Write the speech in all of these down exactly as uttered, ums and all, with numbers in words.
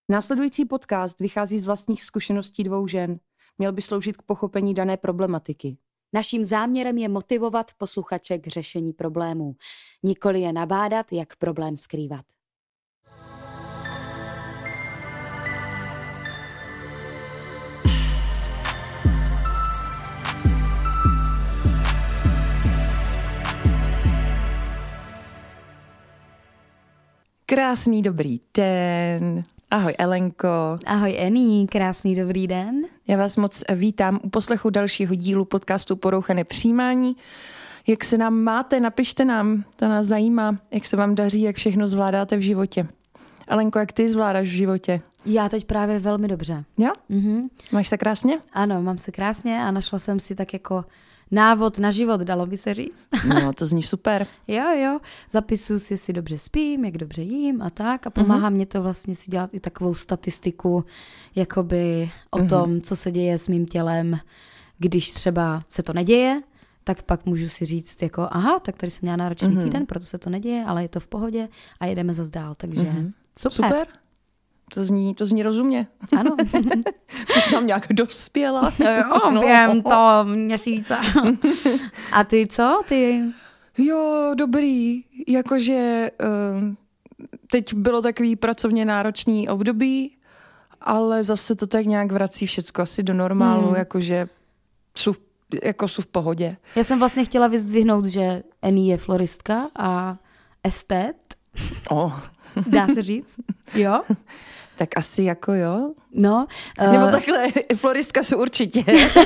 Následující podcast vychází z vlastních zkušeností dvou žen. Měl by sloužit k pochopení dané problematiky. Naším záměrem je motivovat posluchače k řešení problémů, nikoli je nabádat, jak problém skrývat. Krásný dobrý den. Ahoj Elenko. Ahoj Ení, krásný dobrý den. Já vás moc vítám u poslechu dalšího dílu podcastu Porouchané přijímání. Jak se nám máte, napište nám, to nás zajímá, jak se vám daří, jak všechno zvládáte v životě. Elenko, jak ty zvládáš v životě? Já teď právě velmi dobře. Jo? Mhm. Máš se krásně? Ano, mám se krásně a našla jsem si tak jako návod na život, dalo by se říct. No, to zní super. Jo, jo, zapisuju si, jestli dobře spím, jak dobře jím a tak a pomáhá mm-hmm. mě to vlastně si dělat i takovou statistiku jakoby o mm-hmm. tom, co se děje s mým tělem, když třeba se to neděje, tak pak můžu si říct jako aha, tak tady jsem měla náročný mm-hmm. týden, proto se to neděje, ale je to v pohodě a jedeme zas dál, takže mm-hmm. super. Super. To zní, to zní rozumně. Ano. Ty jsi tam nějak dospěla. Jo, no. během to měsíce. A ty co? Ty? Jo, dobrý. Jakože uh, teď bylo takový pracovně náročný období, ale zase to tak nějak vrací všecko asi do normálu, hmm. jakože jsou, jako jsou v pohodě. Já jsem vlastně chtěla vyzdvihnout, že Ení je floristka a estet. Oh. Dá se říct? Jo? Tak asi jako jo. No. Uh... Nebo takhle, floristka jsou určitě.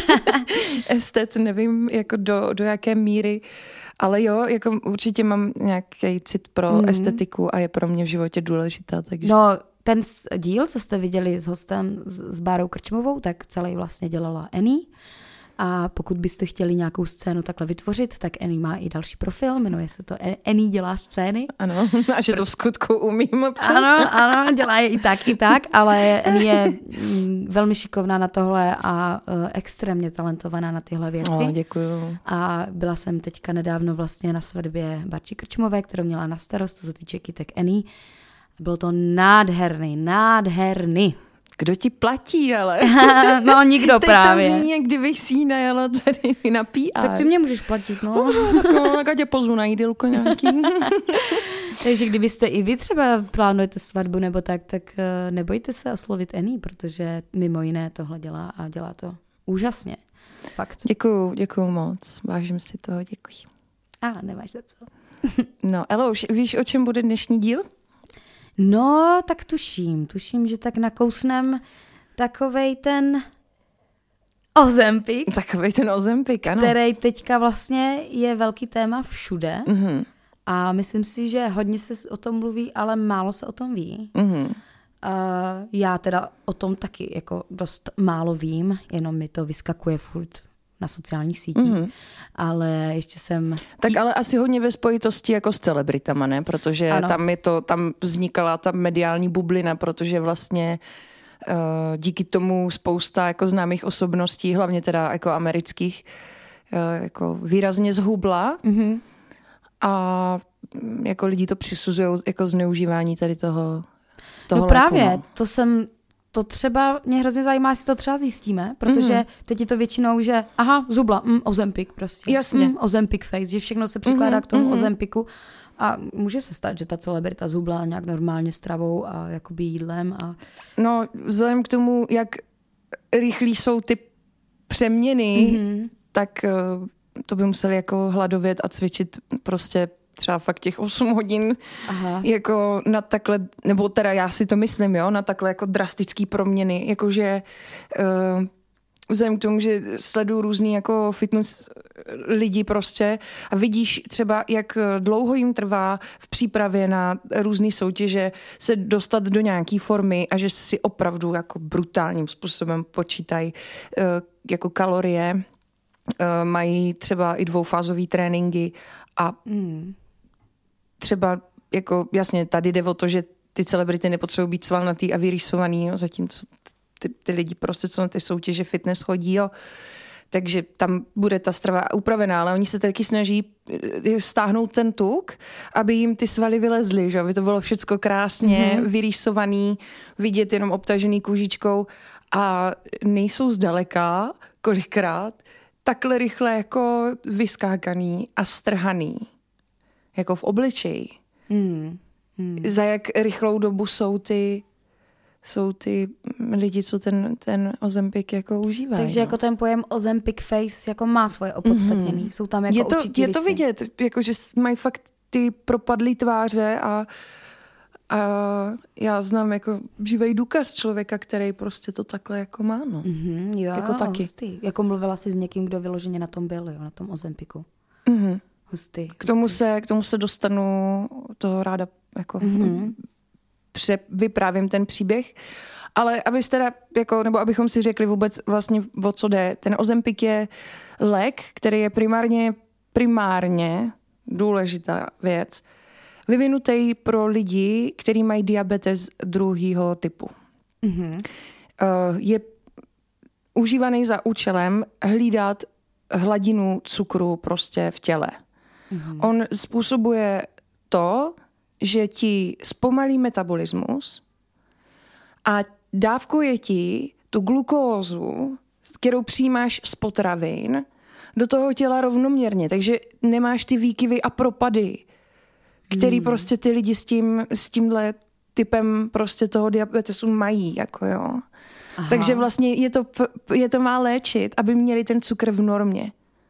Estet, nevím jako do, do jaké míry, ale jo, jako určitě mám nějaký cit pro mm. estetiku a je pro mě v životě důležitá. Takže... No, ten díl, co jste viděli s hostem, s Bárou Krčmovou, tak celý vlastně dělala Ení. A pokud byste chtěli nějakou scénu takhle vytvořit, tak Ení má i další profil, jmenuje se to Ení dělá scény. Ano, a že to v skutku umím občas. Ano, ano, dělá je i tak, i tak, ale Ení je velmi šikovná na tohle a uh, extrémně talentovaná na tyhle věci. Oh, děkuju. A byla jsem teďka nedávno vlastně na svatbě Barči Krčmové, kterou měla na starost, co se týče kytek Ení. Bylo to nádherný, nádherný. Kdo ti platí, ale? No, nikdo teď právě. Teď to zní, jak kdybych si ji najala tady na P R. Tak ty mě můžeš platit, no. Dobře, tak jo, tak tě pozvu na jídelko nějaký. Takže kdybyste i vy třeba plánujete svatbu nebo tak, tak nebojte se oslovit Ení, protože mimo jiné tohle dělá a dělá to úžasně. Fakt. Děkuju, děkuju moc. Vážím si toho, děkuji. A nemáš za co. No, Elo, už víš, o čem bude dnešní díl? No, tak tuším. Tuším, že tak nakousnem takovej ten Ozempik. Takovej ten Ozempik, ano. Který teďka vlastně je velký téma všude. Mm-hmm. A myslím si, že hodně se o tom mluví, ale málo se o tom ví. Mm-hmm. Uh, já teda o tom taky jako dost málo vím, jenom mi to vyskakuje furt na sociálních sítích, mm-hmm. ale ještě jsem... Tak ale asi hodně ve spojitosti jako s celebritama, ne? Protože ano. tam je to, tam vznikala ta mediální bublina, protože vlastně uh, díky tomu spousta jako známých osobností, hlavně teda jako amerických, uh, jako výrazně zhubla mm-hmm. a jako lidi to přisuzují jako zneužívání tady toho, toho No právě, léku, no. to jsem... To třeba mě hrozně zajímá, jestli to třeba zjistíme, protože mm-hmm. teď je to většinou, že aha, zubla, mm, Ozempik prostě. Jasně. Mm, Ozempik face, že všechno se přikládá mm-hmm. k tomu mm-hmm. Ozempiku a může se stát, že ta celebrita zhubla nějak normálně stravou a jakoby jídlem. A... No, vzhledem k tomu, jak rychlý jsou ty přeměny, mm-hmm. tak uh, to by museli jako hladovět a cvičit prostě třeba fakt těch osm hodin Aha. jako na takhle, nebo teda já si to myslím, jo, na takhle jako drastický proměny, jakože uh, vzhledem k tomu, že sleduju různý jako fitness lidi prostě a vidíš třeba, jak dlouho jim trvá v přípravě na různý soutěže se dostat do nějaký formy a že si opravdu jako brutálním způsobem počítají uh, jako kalorie, uh, mají třeba i dvoufázový tréninky a mm. třeba jako jasně tady jde o to, že ty celebrity nepotřebují být svalnatý a vyrýsovaný, jo, zatímco ty, ty lidi prostě, co na ty soutěže fitness chodí, jo, takže tam bude ta strava upravená, ale oni se taky snaží stáhnout ten tuk, aby jim ty svaly vylezly, že? Aby to bylo všecko krásně mm-hmm. vyrýsovaný, vidět jenom obtažený kůžičkou a nejsou zdaleka kolikrát takhle rychle jako vyskákaný a strhaný, jako v obličeji. Mm. Mm. Za jak rychlou dobu jsou ty jsou ty lidi, co ten, ten Ozempic jako užívají. Takže no. jako ten pojem Ozempic face jako má svoje opodstatnění. Mm-hmm. Jsou tam jako je to, určitý je to vidět, jako že mají fakt ty propadlý tváře a, a já znám jako živej důkaz člověka, který prostě to takhle jako má, no. Mm-hmm, jo, jako taky. Hustý. Jako mluvila jsi s někým, kdo vyloženě na tom byl, jo, na tom Ozempiku. Mm-hmm. Hustý. K tomu se, k tomu se dostanu, to ráda jako mm-hmm. pře, vyprávím ten příběh. Ale abyste teda, jako, nebo abychom si řekli vůbec vlastně, o co jde. Ten Ozempic je lék, který je primárně, primárně důležitá věc, vyvinutý pro lidi, kteří mají diabetes druhého typu. Mm-hmm. Je užívaný za účelem hlídat hladinu cukru prostě v těle. Mm-hmm. On způsobuje to, že ti zpomalí metabolismus a dávkuje ti tu glukózu, kterou přijímáš z potravin, do toho těla rovnoměrně. Takže nemáš ty výkyvy a propady, který hmm. prostě ty lidi s tím, s tímhle typem prostě toho diabetesu mají, jako jo. Aha. Takže vlastně je to, je to má léčit, aby měli ten cukr v normě.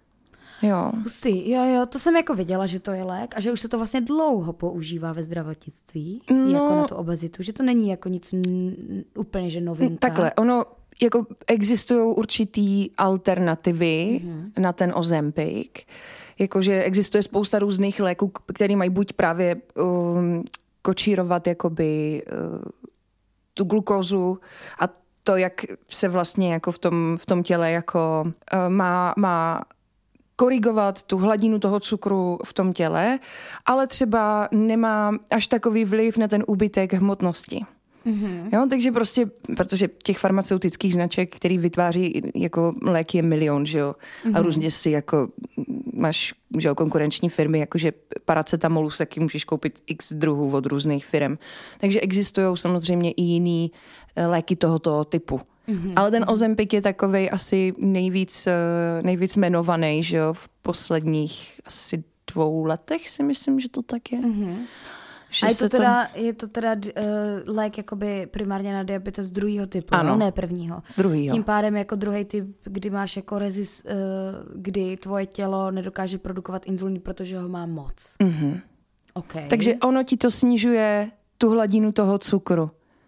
Jo. Hustý, jo, jo, to jsem jako viděla, že to je lék a že už se to vlastně dlouho používá ve zdravotnictví, no, jako na tu obezitu, že to není jako nic n- úplně, že novinka. Takhle, ono, jako existují určitý alternativy mm-hmm. na ten Ozempic, jakože existuje spousta různých léků, které mají buď právě um, kočírovat jakoby uh, tu glukózu a to, jak se vlastně jako v tom, v tom těle jako uh, má, má korigovat tu hladinu toho cukru v tom těle, ale třeba nemá až takový vliv na ten úbytek hmotnosti. Mm-hmm. Jo, takže prostě, protože těch farmaceutických značek, který vytváří jako léky je milion, že jo, mm-hmm. a různě si jako máš, že jo, konkurenční firmy, jakože paracetamolu se taky můžeš koupit x druhů od různých firm. Takže existují samozřejmě i jiný léky tohoto typu. Mm-hmm. Ale ten Ozempic je takovej asi nejvíc, nejvíc jmenovaný, že jo, v posledních asi dvou letech si myslím, že to tak je. Mm-hmm. A je to, teda, to... je to teda uh, lék jakoby primárně na diabetes druhého typu, ano. ne prvního. Druhýho. Tím pádem jako druhý typ, kdy máš jako rezist, uh, kdy tvoje tělo nedokáže produkovat inzulín, protože ho má moc. Mm-hmm. Okay. Takže ono ti to snižuje tu hladinu toho cukru.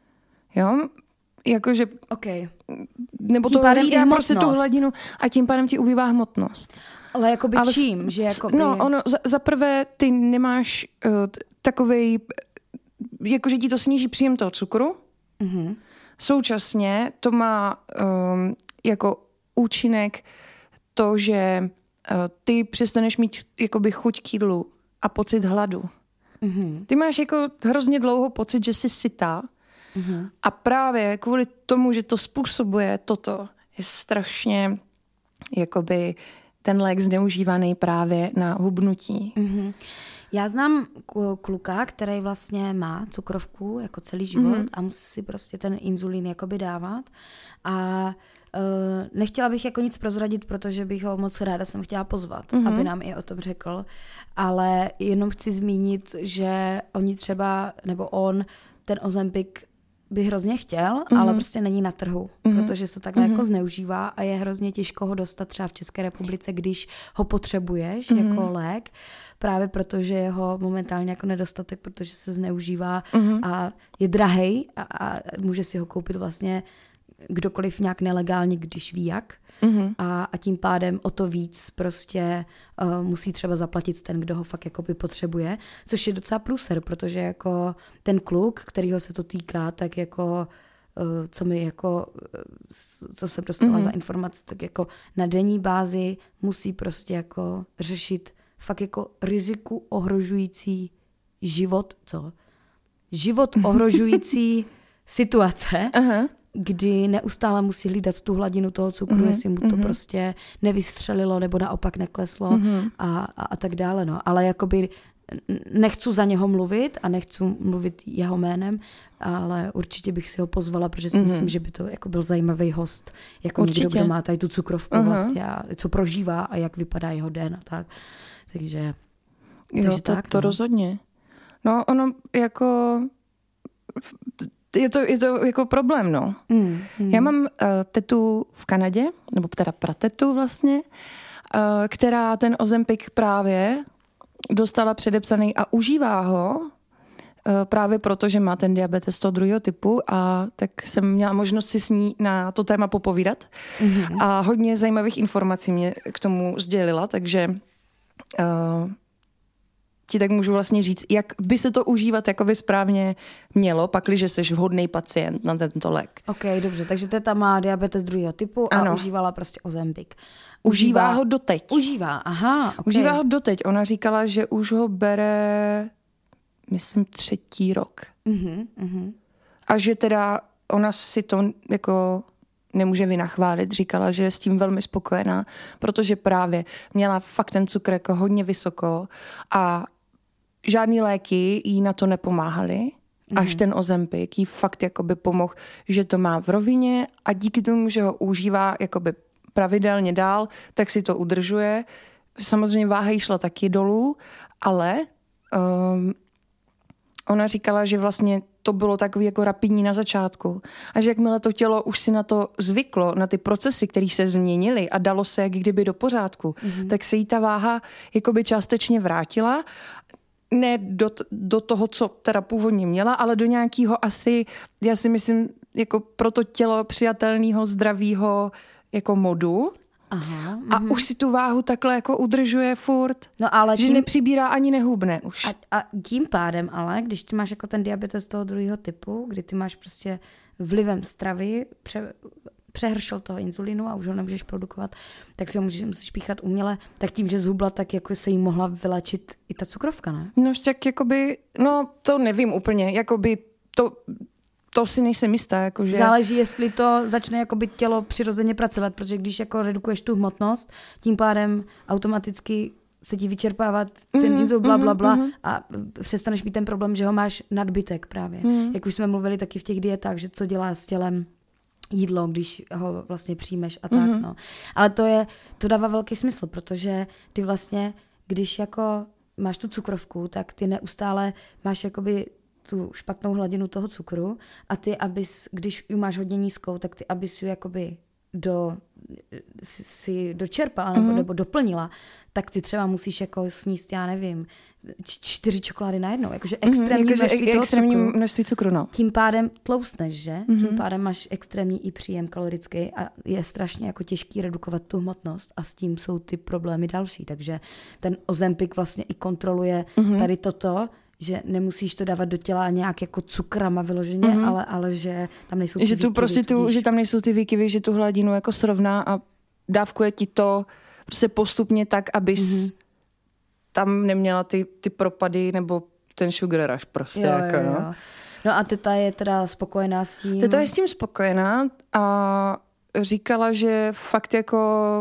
Jo? Jakože... Okay. Nebo tím to hlídá prostě tu hladinu a tím pádem ti ubývá hmotnost. Ale jakoby Ale čím? Že jakoby... No, ono, za, za prvé ty nemáš uh, takovej, jakože ti to sníží příjem toho cukru. Mm-hmm. Současně to má um, jako účinek to, že uh, ty přestaneš mít jakoby chuť k jídlu a pocit hladu. Mm-hmm. Ty máš jako hrozně dlouho pocit, že jsi sytá. Mm-hmm. A právě kvůli tomu, že to způsobuje toto, je strašně jakoby ten lék zneužívaný právě na hubnutí. Mm-hmm. Já znám kluka, který vlastně má cukrovku jako celý život mm-hmm. a musí si prostě ten inzulín jakoby dávat. A uh, nechtěla bych jako nic prozradit, protože bych ho moc ráda jsem chtěla pozvat, mm-hmm. aby nám i o tom řekl. Ale jenom chci zmínit, že oni třeba, nebo on, ten Ozempic by hrozně chtěl, mm-hmm. ale prostě není na trhu, mm-hmm. protože se takhle mm-hmm. jako zneužívá a je hrozně těžko ho dostat třeba v České republice, když ho potřebuješ mm-hmm. jako lék, právě protože je ho momentálně jako nedostatek, protože se zneužívá mm-hmm. a je drahej a, a může si ho koupit vlastně kdokoliv nějak nelegálně, když ví jak. Mm-hmm. A, a tím pádem o to víc prostě uh, musí třeba zaplatit ten, kdo ho fakt jakoby potřebuje, což je docela průser, protože jako ten kluk, kterýho se to týká, tak jako uh, co mi jako, uh, co jsem dostala mm-hmm. za informace, tak jako na denní bázi musí prostě jako řešit fakt jako riziku ohrožující život, co? Život ohrožující situace, uh-huh. kdy neustále musí hlídat tu hladinu toho cukru, mm-hmm. jestli mu to mm-hmm. prostě nevystřelilo nebo naopak nekleslo mm-hmm. a, a, a tak dále. No. Ale jakoby nechci za něho mluvit a nechci mluvit jeho jménem, ale určitě bych si ho pozvala, protože si mm-hmm. myslím, že by to jako byl zajímavý host, jako určitě. Někdo, kdo má tady tu cukrovku uh-huh. vlastně a co prožívá a jak vypadá jeho den a tak. Takže, jo, takže to, tak, to no. rozhodně. No ono jako je to, je to jako problém, no. Mm, mm. Já mám uh, tetu v Kanadě, nebo teda pratetu vlastně, uh, která ten Ozempic právě dostala předepsaný a užívá ho uh, právě proto, že má ten diabetes toho druhého typu a tak jsem měla možnost si s ní na to téma popovídat mm-hmm. a hodně zajímavých informací mě k tomu sdělila, takže uh, ti tak můžu vlastně říct, jak by se to užívat jako by správně mělo, pakliže jsi vhodný pacient na tento lék. Ok, dobře, takže teta má diabetes druhého typu a ano. užívala prostě Ozempic. Užívá, užívá ho doteď. Užívá, aha. Okay. Užívá ho doteď. Ona říkala, že už ho bere, myslím, třetí rok. Uh-huh, uh-huh. A že teda ona si to jako nemůže vynachválit. Říkala, že je s tím velmi spokojená, protože právě měla fakt ten cukr jako hodně vysoko a žádný léky jí na to nepomáhaly. Uh-huh. Až ten Ozempic jí fakt jakoby pomohl, že to má v rovině a díky tomu, že ho užívá jakoby pravidelně dál, tak si to udržuje. Samozřejmě váha jí šla taky dolů, ale um, ona říkala, že vlastně to bylo takový jako rapidní na začátku. A že jakmile to tělo už si na to zvyklo, na ty procesy, které se změnily a dalo se jak kdyby do pořádku, mm-hmm. tak se jí ta váha jakoby částečně vrátila. Ne do, do toho, co teda původně měla, ale do nějakého asi, já si myslím, jako pro to tělo přijatelného, zdravého jako modu. Aha, a mm. už si tu váhu takhle jako udržuje furt, no ale že tím, nepřibírá ani nehubne už. A, a tím pádem ale, když ty máš jako ten diabetes toho druhého typu, kdy ty máš prostě vlivem stravy pře, přehršel toho inzulinu a už ho nemůžeš produkovat, tak si ho můžeš, musíš píchat uměle, tak tím, že zhubla, tak jako se jí mohla vylečit i ta cukrovka, ne? No tak jakoby, no to nevím úplně, jakoby to... To si nejsem jistá. Jakože... Záleží, jestli to začne jakoby tělo přirozeně pracovat, protože když jako redukuješ tu hmotnost, tím pádem automaticky se ti vyčerpávat ten mm-hmm, inzul, bla, bla, bla mm-hmm. a přestaneš mít ten problém, že ho máš nadbytek právě. Mm. Jak už jsme mluvili taky v těch dietách, že co dělá s tělem jídlo, když ho vlastně přijmeš a tak. Mm-hmm. No. Ale to je, to dává velký smysl, protože ty vlastně, když jako máš tu cukrovku, tak ty neustále máš jakoby tu špatnou hladinu toho cukru a ty, abys, když ji máš hodně nízkou, tak ty, abys ji jakoby do, si, si dočerpala nebo, mm. nebo doplnila, tak ty třeba musíš jako sníst, já nevím, čtyři čokolády najednou, jakože extrémní mm, množství toho extrémní cukru. množství cukru, no. Tím pádem tloustneš, že? Mm. Tím pádem máš extrémní i příjem kalorický a je strašně jako těžký redukovat tu hmotnost a s tím jsou ty problémy další, takže ten Ozempic vlastně i kontroluje mm. tady toto, že nemusíš to dávat do těla nějak jako cukrama vyloženě, mm-hmm. ale, ale že tam nejsou ty že tu výkyvy, prostě tu, tudíž... že tam nejsou ty výkyvy, že tu hladinu jako srovná a dávkuje ti to prostě postupně tak, abys mm-hmm. tam neměla ty, ty propady nebo ten sugar rush prostě. Jo, jako, jo, jo. No. no a teta je teda spokojená s tím? Teta je s tím spokojená a říkala, že fakt jako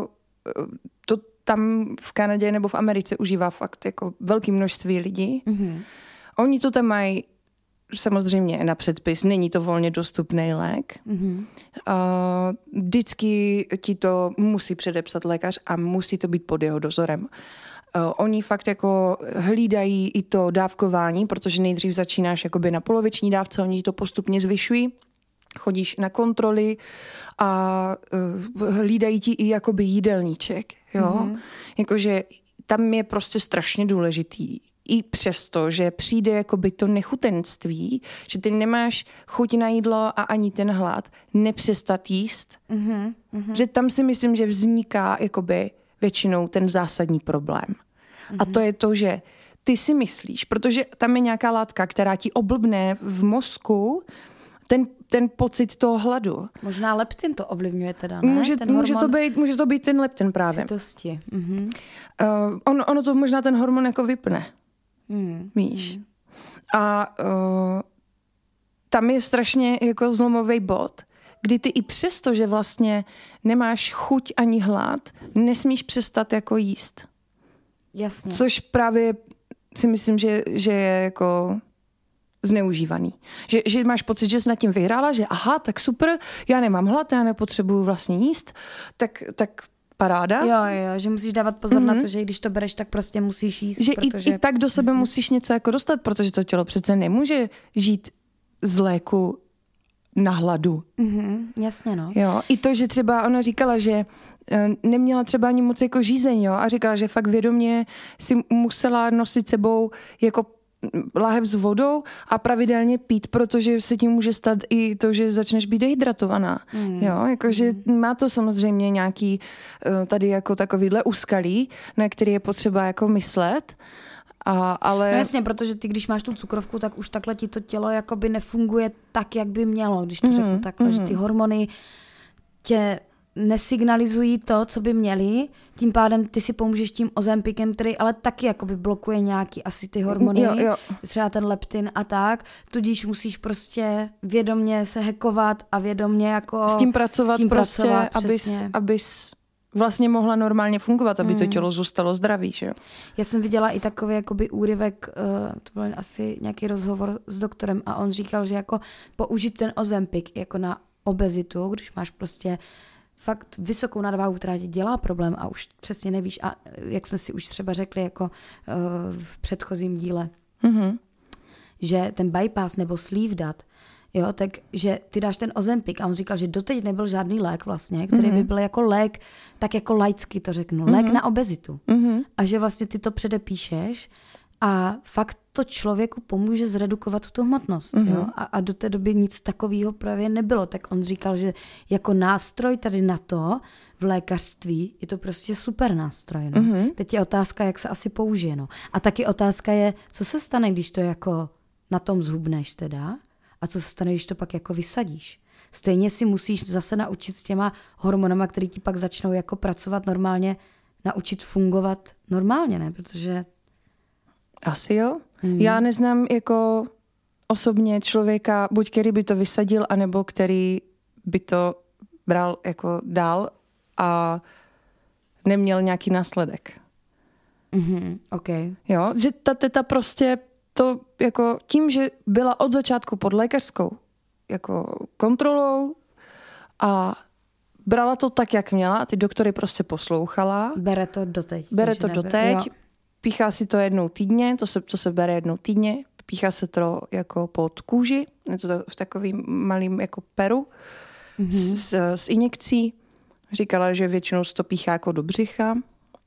to tam v Kanadě nebo v Americe užívá fakt jako velké množství lidí. Mm-hmm. Oni to tam mají samozřejmě na předpis, není to volně dostupný lék. Mm-hmm. Uh, vždycky ti to musí předepsat lékař a musí to být pod jeho dozorem. Uh, oni fakt jako hlídají i to dávkování, protože nejdřív začínáš jakoby na poloviční dávce, oni to postupně zvyšují. Chodíš na kontroly a uh, hlídají ti i jakoby jídelníček. Jo? Mm-hmm. Jakože tam je prostě strašně důležitý. I přesto, že přijde jakoby to nechutenství, že ty nemáš chuť na jídlo a ani ten hlad, nepřestat jíst. Mm-hmm. Že tam si myslím, že vzniká jakoby většinou ten zásadní problém. Mm-hmm. A to je to, že ty si myslíš, protože tam je nějaká látka, která ti oblbne v mozku ten, ten pocit toho hladu. Možná leptin to ovlivňuje teda, ne? Může, ten může, to být, může to být ten leptin právě. Sytosti. Mm-hmm. Uh, on, ono to možná ten hormon jako vypne. Mm. Víš. Mm. A uh, tam je strašně jako zlomový bod, kdy ty i přesto, že vlastně nemáš chuť ani hlad, nesmíš přestat jako jíst. Jasně. Což právě si myslím, že, že je jako zneužívaný. Že, že máš pocit, že jsi nad tím vyhrála, že aha, tak super, já nemám hlad, já nepotřebuju vlastně jíst, tak, tak paráda. Jo, jo, že musíš dávat pozor mm-hmm. na to, že když to bereš, tak prostě musíš jíst. Že protože... i, i tak do sebe mm-hmm. musíš něco jako dostat, protože to tělo přece nemůže žít z léku na hladu. Mm-hmm, jasně, no. Jo, i to, že třeba ona říkala, že neměla třeba ani moc jako žízeň, jo, a říkala, že fakt vědomě si musela nosit sebou jako láhev s vodou a pravidelně pít, protože se tím může stát i to, že začneš být dehydratovaná. Mm. Jo, jakože mm. má to samozřejmě nějaký tady jako takovýhle úskalí, na který je potřeba jako myslet. A, ale... No jasně, protože ty, když máš tu cukrovku, tak už takhle ti to tělo jakoby nefunguje tak, jak by mělo, když to mm. řeknu takhle, mm. že ty hormony tě nesignalizují to, co by měli, tím pádem ty si pomůžeš tím Ozempikem, který ale taky jakoby blokuje nějaký asi ty hormony, jo, jo. třeba ten leptin a tak, tudíž musíš prostě vědomě se hackovat a vědomě jako s tím pracovat, s tím prostě, pracovat, abys, abys vlastně mohla normálně fungovat, aby mm. to tělo zůstalo zdravý, že jo? Já jsem viděla i takový jakoby úryvek, uh, to byl asi nějaký rozhovor s doktorem a on říkal, že jako použít ten Ozempik jako na obezitu, když máš prostě fakt vysokou nadváhu, která ti dělá problém a už přesně nevíš, a jak jsme si už třeba řekli jako uh, v předchozím díle, mm-hmm. že ten bypass nebo sleeve dat, jo, tak že ty dáš ten Ozempik a on říkal, že doteď nebyl žádný lék vlastně, který mm-hmm. by byl jako lék, tak jako laicky to řeknu, mm-hmm. lék na obezitu. Mm-hmm. A že vlastně ty to předepíšeš a fakt to člověku pomůže zredukovat tu hmotnost. Mm-hmm. Jo? A, a do té doby nic takového právě nebylo. Tak on říkal, že jako nástroj tady na to v lékařství je to prostě super nástroj. No? Mm-hmm. Teď je otázka, jak se asi použije. No? A taky otázka je, co se stane, když to jako na tom zhubneš teda a co se stane, když to pak jako vysadíš. Stejně si musíš zase naučit s těma hormonama, který ti pak začnou jako pracovat normálně, naučit fungovat normálně, ne? Protože asi jo. Hmm. Já neznám jako osobně člověka, buď který by to vysadil, anebo který by to bral jako dál a neměl nějaký následek. Mm-hmm, okay. Jo, že ta teta prostě to jako tím, že byla od začátku pod lékařskou jako kontrolou a brala to tak, jak měla a ty doktory prostě poslouchala. Bere to doteď. Bere to doteď. Jo. Píchá si to jednou týdně, to se, to se bere jednou týdně, píchá se to jako pod kůži, je to v takovým malým jako peru mm-hmm. s, s injekcí. Říkala, že většinou se to píchá jako do břicha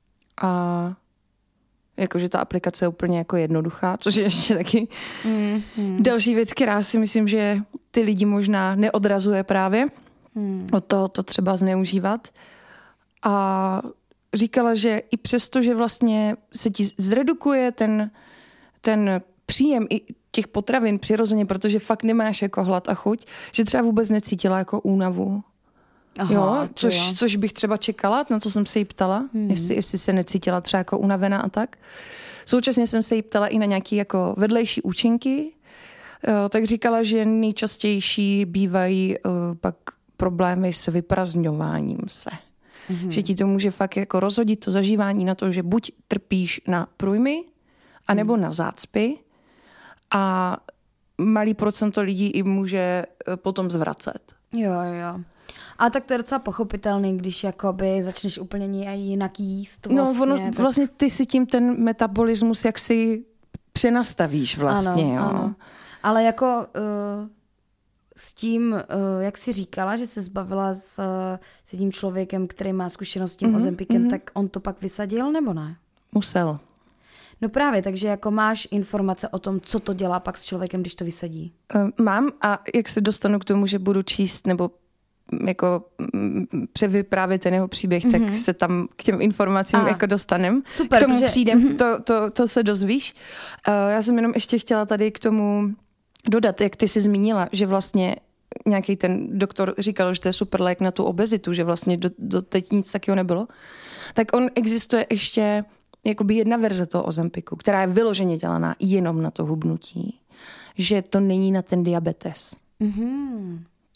a jakože ta aplikace je úplně jako jednoduchá, což je ještě taky mm-hmm. další věc, která si myslím, že ty lidi možná neodrazuje právě mm. od toho to třeba zneužívat. A říkala, že i přesto, že vlastně se ti zredukuje ten, ten příjem i těch potravin přirozeně, protože fakt nemáš jako hlad a chuť, že třeba vůbec necítila jako únavu. Aha, jo, což, jo. což bych třeba čekala, na co jsem se jí ptala, hmm. jestli, jestli se necítila třeba jako unavená a tak. Současně jsem se jí ptala i na nějaké jako vedlejší účinky, tak říkala, že nejčastější bývají pak problémy s vyprazňováním se. Mm-hmm. Že ti to může fakt jako rozhodit to zažívání na to, že buď trpíš na průjmy, anebo mm. na zácpy a malý procento lidí i může potom zvracet. Jo, jo. A tak to je docela pochopitelný, když jakoby začneš úplně jinak jíst. Vlastně, no, ono, tak... vlastně ty si tím ten metabolismus jaksi přenastavíš vlastně. Ano, jo. ano. Ale jako... Uh... s tím, jak jsi říkala, že se zbavila s, s jedním člověkem, který má zkušenost s tím mm-hmm, Ozempikem, mm-hmm. tak on to pak vysadil, nebo ne? Musel. No právě, takže jako máš informace o tom, co to dělá pak s člověkem, když to vysadí? Mám a jak se dostanu k tomu, že budu číst nebo jako převyprávět ten jeho příběh, mm-hmm. tak se tam k těm informacím jako dostanem. Super, k tomu protože... přijdem, mm-hmm. to, to, to se dozvíš. Já jsem jenom ještě chtěla tady k tomu dodat, jak ty jsi zmínila, že vlastně nějaký ten doktor říkal, že to je super lék na tu obezitu, že vlastně do, do teď nic takového nebylo, tak on existuje ještě jakoby jedna verze toho Ozempiku, která je vyloženě dělaná jenom na to hubnutí, že to není na ten diabetes. Mm-hmm.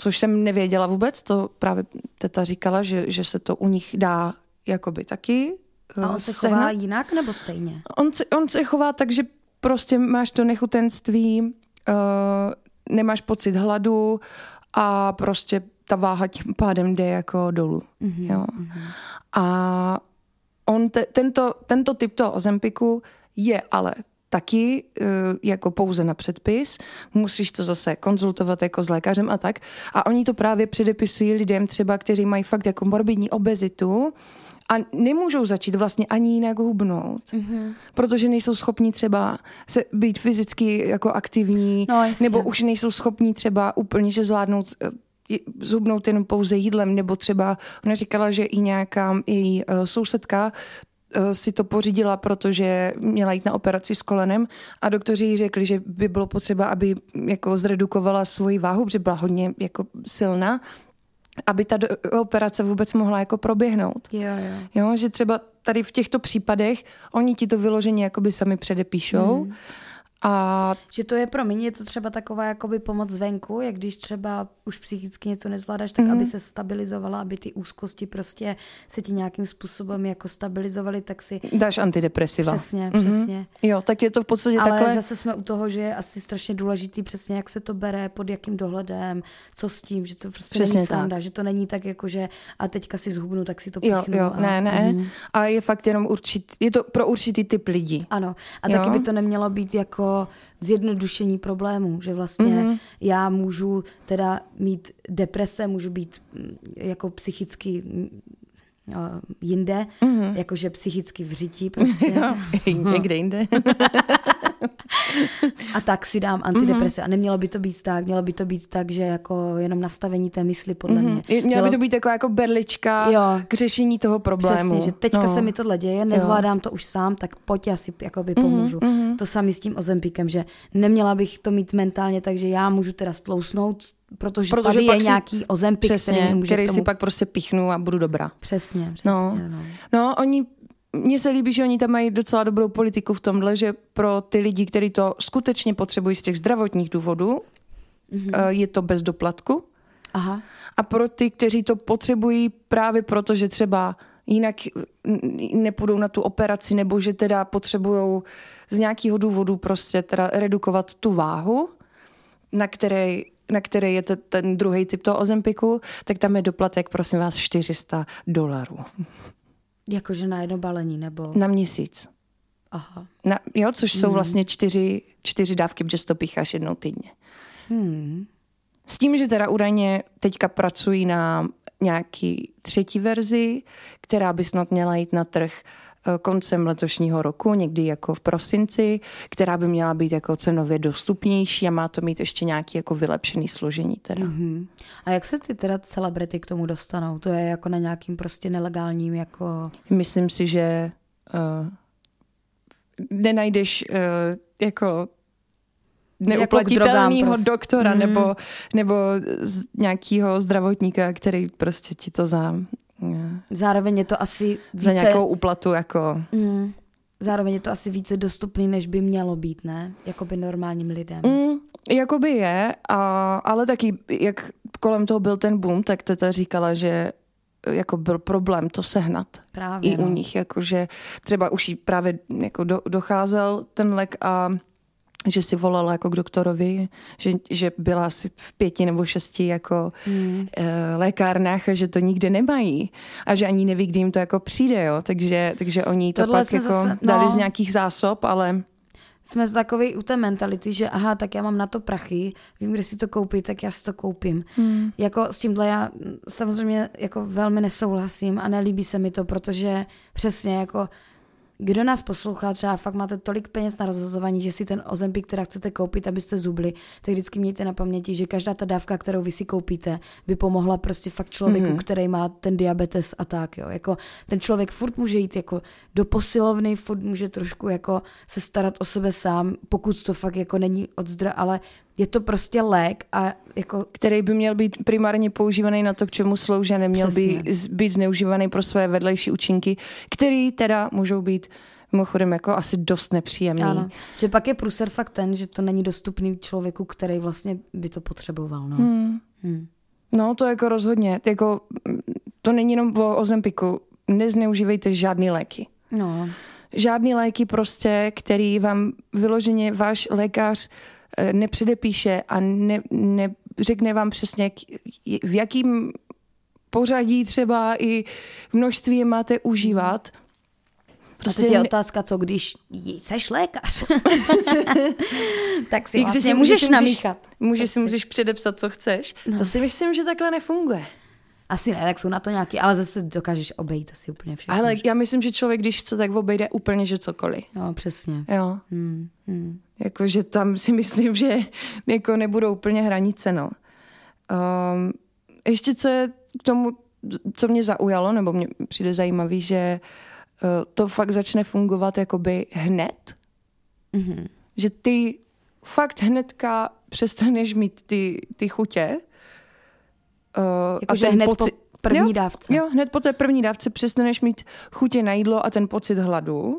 což jsem nevěděla vůbec, to právě teta říkala, že, že se to u nich dá jakoby taky. A on se chová jinak nebo stejně? On se, on se chová tak, že prostě máš to nechutenství, uh, nemáš pocit hladu a prostě ta váha tím pádem jde jako dolů. Mm-hmm, jo. Mm-hmm. A on te, tento, tento typ toho Ozempiku je ale taky uh, jako pouze na předpis. Musíš to zase konzultovat jako s lékařem a tak. A oni to právě předepisují lidem třeba, kteří mají fakt jako morbidní obezitu a nemůžou začít vlastně ani jinak hubnout, mm-hmm. protože nejsou schopní třeba se být fyzicky jako aktivní, no, nebo už nejsou schopní třeba úplně, že zvládnout zhubnout jenom pouze jídlem, nebo třeba ona říkala, že i nějaká její uh, sousedka uh, si to pořídila, protože měla jít na operaci s kolenem a doktoři jí řekli, že by bylo potřeba, aby jako zredukovala svoji váhu, protože byla hodně jako silná, aby ta do, operace vůbec mohla jako proběhnout. Jo, jo. Jo, že třeba tady v těchto případech oni ti to vyloženě jakoby sami předepíšou. Mm. A že to je, promiň, je to třeba taková jakoby pomoc zvenku, jak když třeba už psychicky něco nezvládáš, tak mm. aby se stabilizovala, aby ty úzkosti prostě se ti nějakým způsobem jako stabilizovaly, tak si dáš antidepresiva. Přesně, mm-hmm. přesně. Jo, tak je to v podstatě ale takhle. Ale zase jsme u toho, že je asi strašně důležitý přesně, jak se to bere, pod jakým dohledem, co s tím, že to prostě přesně není sranda, že to není tak jako, že a teďka si zhubnu, tak si to pichnu. Jo, jo, a, ne, ne. Mm. A je fakt jenom určit, je to pro určitý typ lidí. Ano. A jo? taky by to nemělo být jako zjednodušení problémů, že vlastně mm-hmm. já můžu teda mít deprese, můžu být jako psychicky uh, jinde, mm-hmm. jakože psychicky v řití prostě. Jo, někde jinde. A tak si dám antideprese. Mm-hmm. A nemělo by to být tak, mělo by to být tak, že jako jenom nastavení té mysli podle mm-hmm. mě. Mělo, mělo by to být jako, jako berlička jo. k řešení toho problému. Přesně, že teďka no. se mi tohle děje, nezvládám jo. to už sám, tak pojď, já si jakoby pomůžu. Mm-hmm. To samý s tím Ozempikem, že neměla bych to mít mentálně tak, že já můžu teda stlousnout, protože, protože tady je si, nějaký Ozempik, přesně, který může který tomu... si pak prostě pichnu a budu dobrá. Přesně, přesně. No, no. no oni mně se líbí, že oni tam mají docela dobrou politiku v tomhle, že pro ty lidi, kteří to skutečně potřebují z těch zdravotních důvodů, mm-hmm. je to bez doplatku. Aha. A pro ty, kteří to potřebují právě proto, že třeba jinak nepůjdou na tu operaci, nebo že teda potřebují z nějakého důvodu prostě teda redukovat tu váhu, na které, na které je to ten druhý typ toho Ozempiku, tak tam je doplatek, prosím vás, čtyři sta dolarů. Jakože na jedno balení, nebo? Na měsíc. Aha. Na, jo, což mm. jsou vlastně čtyři, čtyři dávky, protože to pícháš jednou týdně. Hmm. S tím, že teda údajně teďka pracují na nějaký třetí verzi, která by snad měla jít na trh koncem letošního roku, někdy jako v prosinci, která by měla být jako cenově dostupnější a má to mít ještě nějaký jako vylepšený složení teda. Mm-hmm. A jak se ty teda celebrity k tomu dostanou? To je jako na nějakým prostě nelegálním jako... Myslím si, že uh, nenajdeš uh, jako neuplatitelného prostě. doktora mm. nebo, nebo z nějakého zdravotníka, který prostě ti to za... Zároveň je to asi více... Za nějakou úplatu jako... Mm. Zároveň je to asi více dostupný, než by mělo být, ne? Jakoby normálním lidem. Mm, jakoby je, a, ale taky, jak kolem toho byl ten boom, tak teta říkala, že jako byl problém to sehnat. Právě, I no. u nich, jakože třeba už jí právě jako do, docházel ten lék a že si volala jako k doktorovi, že, že byla asi v pěti nebo šesti jako mm. e, lékárnách a že to nikde nemají a že ani neví, kdy jim to jako přijde, jo, takže, takže oni to tohle pak jako zase, no, dali z nějakých zásob, ale... Jsme takový u té mentality, že aha, tak já mám na to prachy, vím, kde si to koupit, tak já si to koupím. Mm. Jako s tímhle já samozřejmě jako velmi nesouhlasím a nelíbí se mi to, protože přesně jako kdo nás poslouchá, třeba fakt máte tolik peněz na rozhazování, že si ten Ozempik, která chcete koupit, abyste zubli, tak vždycky mějte na paměti, že každá ta dávka, kterou vy si koupíte, by pomohla prostě fakt člověku, mm-hmm. který má ten diabetes a tak, jo. Jako ten člověk furt může jít jako do posilovny, furt může trošku jako se starat o sebe sám, pokud to fakt jako není od zdra, ale je to prostě lék, a jako... který by měl být primárně používaný na to, k čemu slouží, neměl by být zneužívaný pro své vedlejší účinky, který teda můžou být mimochodem jako asi dost nepříjemný. Ano, že pak je průser fakt ten, že to není dostupný člověku, který vlastně by to potřeboval. No. Hmm. Hmm. No to jako rozhodně, jako to není jenom o Ozempiku, nezneužívejte žádný léky. No. Žádný léky prostě, který vám vyloženě váš lékař nepředepíše a ne, neřekne vám přesně, v jakým pořadí třeba i v množství je máte užívat. Prostě a teď je otázka, co když seš lékař. Tak si vlastně si, můžeš namíchat. Můžeš si můžeš předepsat, co chceš. No. To si myslím, že takhle nefunguje. Asi ne, tak jsou na to nějaký, ale zase dokážeš obejít asi úplně všechno. Ale já myslím, že člověk, když chce, tak obejde úplně, že cokoliv. No, přesně. Jo. Hmm, hmm. Jakože tam si myslím, že jako nebudou úplně hranice, no. Um, ještě co je k tomu, co mě zaujalo, nebo mě přijde zajímavý, že uh, to fakt začne fungovat jakoby hned. Mm-hmm. Že ty fakt hnedka přestaneš mít ty, ty chutě. Uh, jako, a ten hned pocit, po první jo, dávce. Jo, hned po té první dávce přestaneš mít chutě na jídlo a ten pocit hladu. Uh,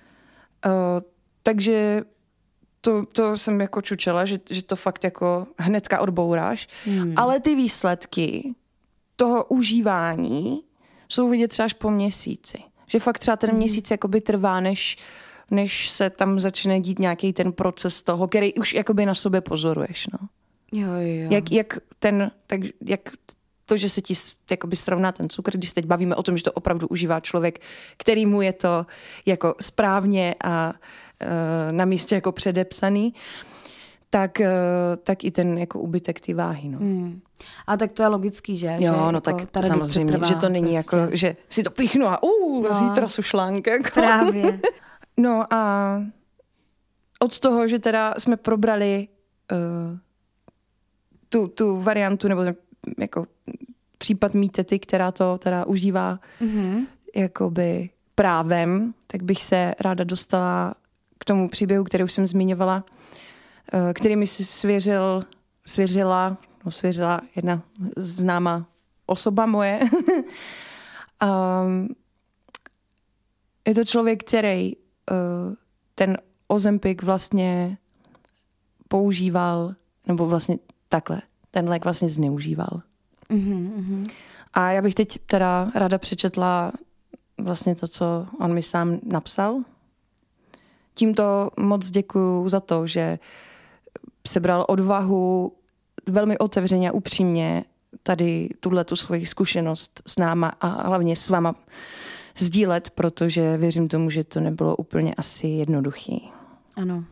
takže to, to jsem jako čučela, že, že to fakt jako hnedka odbouráš. Hmm. Ale ty výsledky toho užívání jsou vidět třeba až po měsíci. Že fakt třeba ten hmm. měsíc jakoby trvá, než, než se tam začne dít nějaký ten proces toho, který už jakoby na sobě pozoruješ. No. Jo, jo. Jak, jak, ten, tak, jak to, že se ti jakoby srovná ten cukr, když teď bavíme o tom, že to opravdu užívá člověk, který mu je to jako správně a na místě jako předepsaný, tak, tak i ten jako úbytek ty váhy. No. Hmm. A tak to je logický, že? Jo, že no jako tak samozřejmě, že to není prostě jako, že si to píchnu a uh, no, zítra sušlánka. Jako. Právě. No a od toho, že teda jsme probrali uh, tu, tu variantu, nebo jako případ mý tety, která to teda užívá mm-hmm. jakoby právem, tak bych se ráda dostala k tomu příběhu, který už jsem zmiňovala, který mi si svěřil, svěřila, no svěřila jedna známá osoba moje. um, je to člověk, který uh, ten Ozempik vlastně používal, nebo vlastně takhle, ten lék vlastně zneužíval. Mm-hmm. A já bych teď teda ráda přečetla vlastně to, co on mi sám napsal. Tímto moc děkuju za to, že sebral odvahu velmi otevřeně a upřímně tady tuhletu svoji zkušenost s náma a hlavně s váma sdílet, protože věřím tomu, že to nebylo úplně asi jednoduchý. Ano.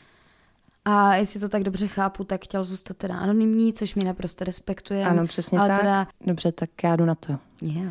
A jestli to tak dobře chápu, tak chtěl zůstat teda anonymní, což mi naprosto respektujeme. Ano, přesně ale tak. Teda... Dobře, tak já jdu na to. Yeah.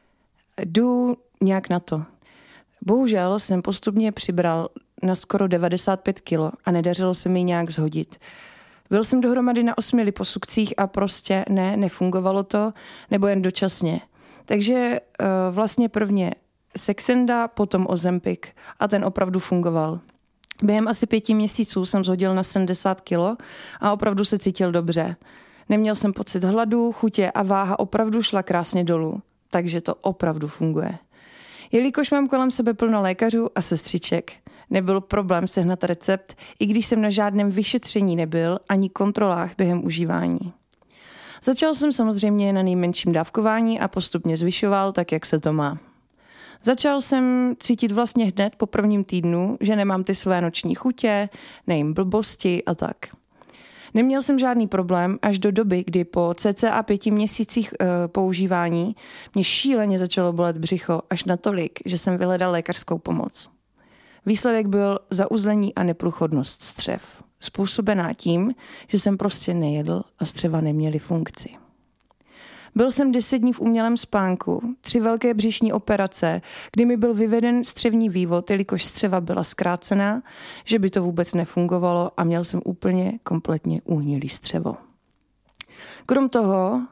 Jdu nějak na to. Bohužel jsem postupně přibral na skoro devadesát pět kilo a nedařilo se mi nějak zhodit. Byl jsem dohromady na osmi liposukcích a prostě ne, nefungovalo to, nebo jen dočasně. Takže uh, vlastně prvně Saxenda, potom Ozempik a ten opravdu fungoval. Během asi pěti měsíců jsem zhodil na sedmdesát kilo a opravdu se cítil dobře. Neměl jsem pocit hladu, chutě a váha opravdu šla krásně dolů. Takže to opravdu funguje. Jelikož mám kolem sebe plno lékařů a sestřiček, nebyl problém sehnat recept, i když jsem na žádném vyšetření nebyl ani kontrolách během užívání. Začal jsem samozřejmě na nejmenším dávkování a postupně zvyšoval tak, jak se to má. Začal jsem cítit vlastně hned po prvním týdnu, že nemám ty své noční chutě, nejím blbosti a tak. Neměl jsem žádný problém až do doby, kdy po cca pěti měsících e, používání mě šíleně začalo bolet břicho až natolik, že jsem vyhledal lékařskou pomoc. Výsledek byl zauzlení a neprůchodnost střev, způsobená tím, že jsem prostě nejedl a střeva neměly funkci. Byl jsem deset dní v umělém spánku, tři velké břišní operace, kdy mi byl vyveden střevní vývod, jelikož střeva byla zkrácená, že by to vůbec nefungovalo a měl jsem úplně kompletně uhnilý střevo. Krom toho uh,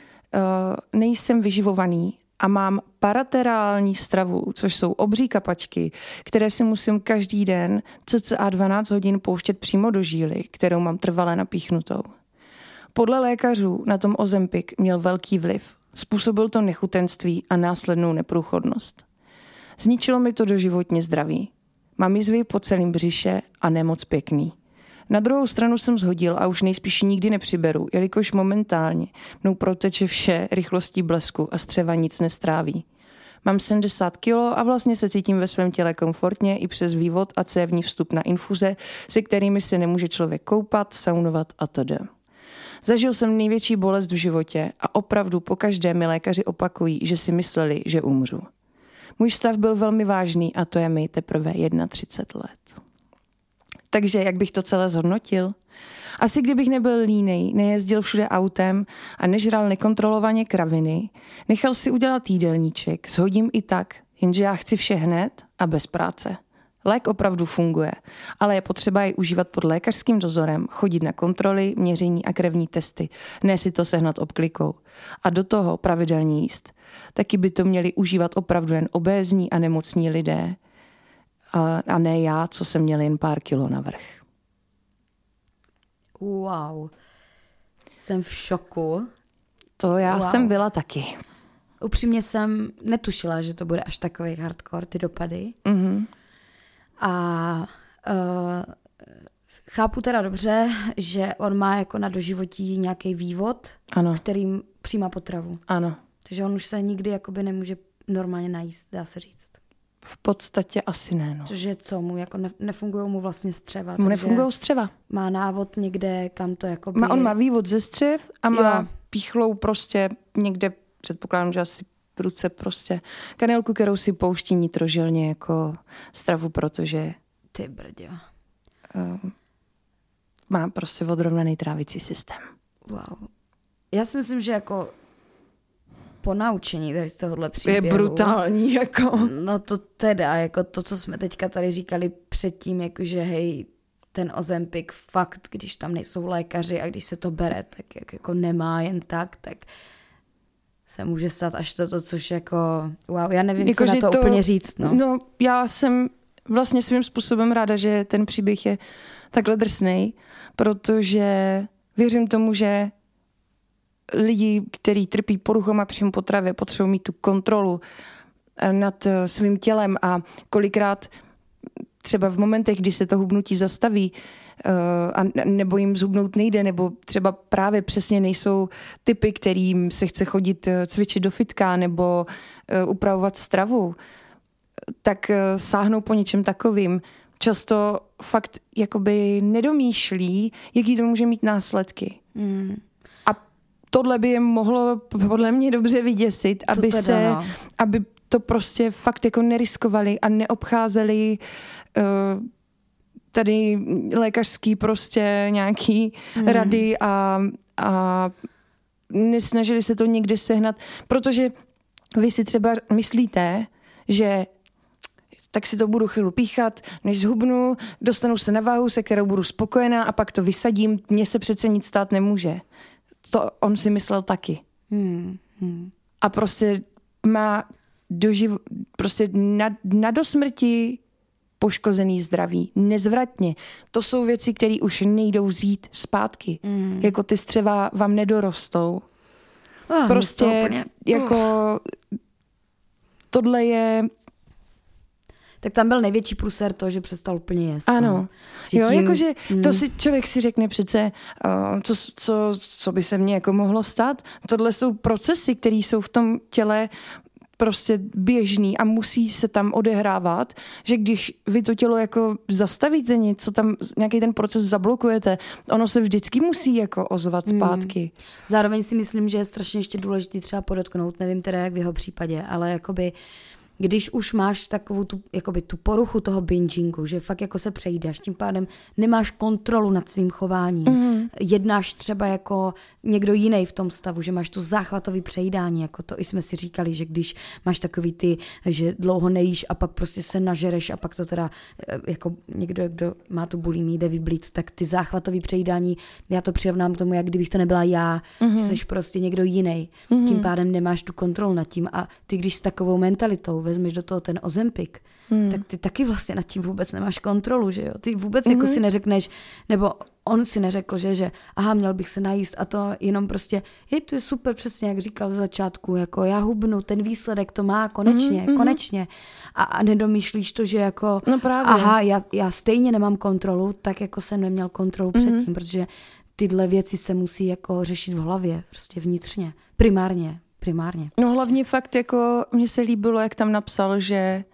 nejsem vyživovaný a mám paraterální stravu, což jsou obří kapačky, které si musím každý den cca dvanáct hodin pouštět přímo do žíly, kterou mám trvale napíchnutou. Podle lékařů na tom Ozempik měl velký vliv. Způsobil to nechutenství a následnou neprůchodnost. Zničilo mi to doživotně zdraví. Mám jizvy po celém břiše a nemoc pěkný. Na druhou stranu jsem zhodil a už nejspíš nikdy nepřiberu, jelikož momentálně mnou proteče vše rychlostí blesku a střeva nic nestráví. Mám sedmdesát kilo a vlastně se cítím ve svém těle komfortně i přes vývod a cévní vstup na infuze, se kterými se nemůže člověk koupat, saunovat a td. Zažil jsem největší bolest v životě a opravdu pokaždé mi lékaři opakují, že si mysleli, že umřu. Můj stav byl velmi vážný a to je mi teprve třicet jedna let. Takže jak bych to celé zhodnotil? Asi kdybych nebyl línej, nejezdil všude autem a nežral nekontrolovaně kraviny, nechal si udělat jídelníček, shodím i tak, jenže já chci vše hned a bez práce. Lék opravdu funguje, ale je potřeba jej užívat pod lékařským dozorem, chodit na kontroly, měření a krevní testy, ne si to sehnat obklikou. A do toho pravidelně jíst. Taky by to měli užívat opravdu jen obézní a nemocní lidé, a, a ne já, co jsem měl jen pár kilo navrch. Wow. Jsem v šoku. To já wow. jsem byla taky. Upřímně jsem netušila, že to bude až takový hardcore, ty dopady. Mm-hmm. A uh, chápu teda dobře, že on má jako na doživotí nějaký vývod, ano. kterým přijímá potravu. Ano. Takže on už se nikdy jakoby nemůže normálně najíst, dá se říct. V podstatě asi ne, no. Cože co, mu jako nefungují mu vlastně střeva. Mu nefungují střeva. Má návod někde, kam to jakoby... Má, on má vývod ze střev a má jo. píchlou prostě někde, předpokládám, že asi v ruce prostě kanelku, kterou si pouští nitrožilně jako stravu, protože Ty brďo. Uh, má prostě odrovnaný trávicí systém. Wow. Já si myslím, že jako po naučení tady z tohohle příběhu. Je brutální, jako. No to teda, jako to, co jsme teďka tady říkali předtím, jakože hej, ten Ozempic fakt, když tam nejsou lékaři a když se to bere, tak jak jako nemá jen tak, tak se může stát až toto, což jako, wow, já nevím, jako, co na to, to úplně říct. No. no, já jsem vlastně svým způsobem ráda, že ten příběh je takhle drsnej, protože věřím tomu, že lidi, kteří trpí poruchama příjmu potravy, potřebují mít tu kontrolu nad svým tělem a kolikrát třeba v momentech, kdy se to hubnutí zastaví a nebo jim zhubnout nejde, nebo třeba právě přesně nejsou typy, kterým se chce chodit cvičit do fitka nebo upravovat stravu, tak sáhnou po něčem takovým. Často fakt jakoby nedomýšlí, jaký to může mít následky. Mm. A tohle by je mohlo podle mě dobře vyděsit, aby teda, se, no. aby to prostě fakt jako neriskovali a neobcházeli uh, tady lékařský prostě nějaký mm. rady a, a nesnažili se to někde sehnat, protože vy si třeba myslíte, že tak si to budu chvíli píchat, než zhubnu, dostanu se na váhu, se kterou budu spokojená a pak to vysadím, mně se přece nic stát nemůže. To on si myslel taky. Hmm. Hmm. A prostě má doživ, prostě na, na dosmrti poškozený zdraví, nezvratně. To jsou věci, které už nejdou vzít zpátky. Hmm. Jako ty střeva vám nedorostou. Oh, prostě úplně... jako tohle je... Tak tam byl největší průser to, že přestal úplně jíst. Ano. No. Že jo, tím... jakože hmm. to si člověk si řekne přece, uh, co, co, co by se mně jako mohlo stát. Tohle jsou procesy, které jsou v tom těle prostě běžný a musí se tam odehrávat, že když vy to tělo jako zastavíte něco, tam nějaký ten proces zablokujete, ono se vždycky musí jako ozvat zpátky. Hmm. Zároveň si myslím, že je strašně ještě důležitý třeba podotknout, nevím teda jak v jeho případě, ale jakoby když už máš takovou tu, jakoby tu poruchu toho bingingu, že fakt jako se přejídáš, tím pádem nemáš kontrolu nad svým chováním. Mm. Jednáš třeba jako někdo jiný v tom stavu, že máš tu záchvatový přejídání, jako to i jsme si říkali, že když máš takový ty, že dlouho nejíš a pak prostě se nažereš a pak to teda jako někdo, kdo má tu bulimii, jde vyblít, tak ty záchvatový přejídání, já to přirovnám tomu, jak kdybych to nebyla já, mm. že jsi prostě někdo jiný. Mm. Tím pádem nemáš tu kontrolu nad tím a ty když s takovou mentalitou vezmeš do toho ten Ozempic, hmm. tak ty taky vlastně nad tím vůbec nemáš kontrolu, že jo? Ty vůbec mm-hmm. jako si neřekneš, nebo on si neřekl, že, že aha, měl bych se najíst a to jenom prostě, je to je super, přesně jak říkal z začátku, jako já hubnu, ten výsledek to má konečně, mm-hmm. konečně a, a nedomýšlíš to, že jako no právě. aha, já, já stejně nemám kontrolu, tak jako jsem neměl kontrolu mm-hmm. předtím, protože tyhle věci se musí jako řešit v hlavě, prostě vnitřně, primárně, primárně. No hlavně fakt jako, mně se líbilo, jak tam napsal, že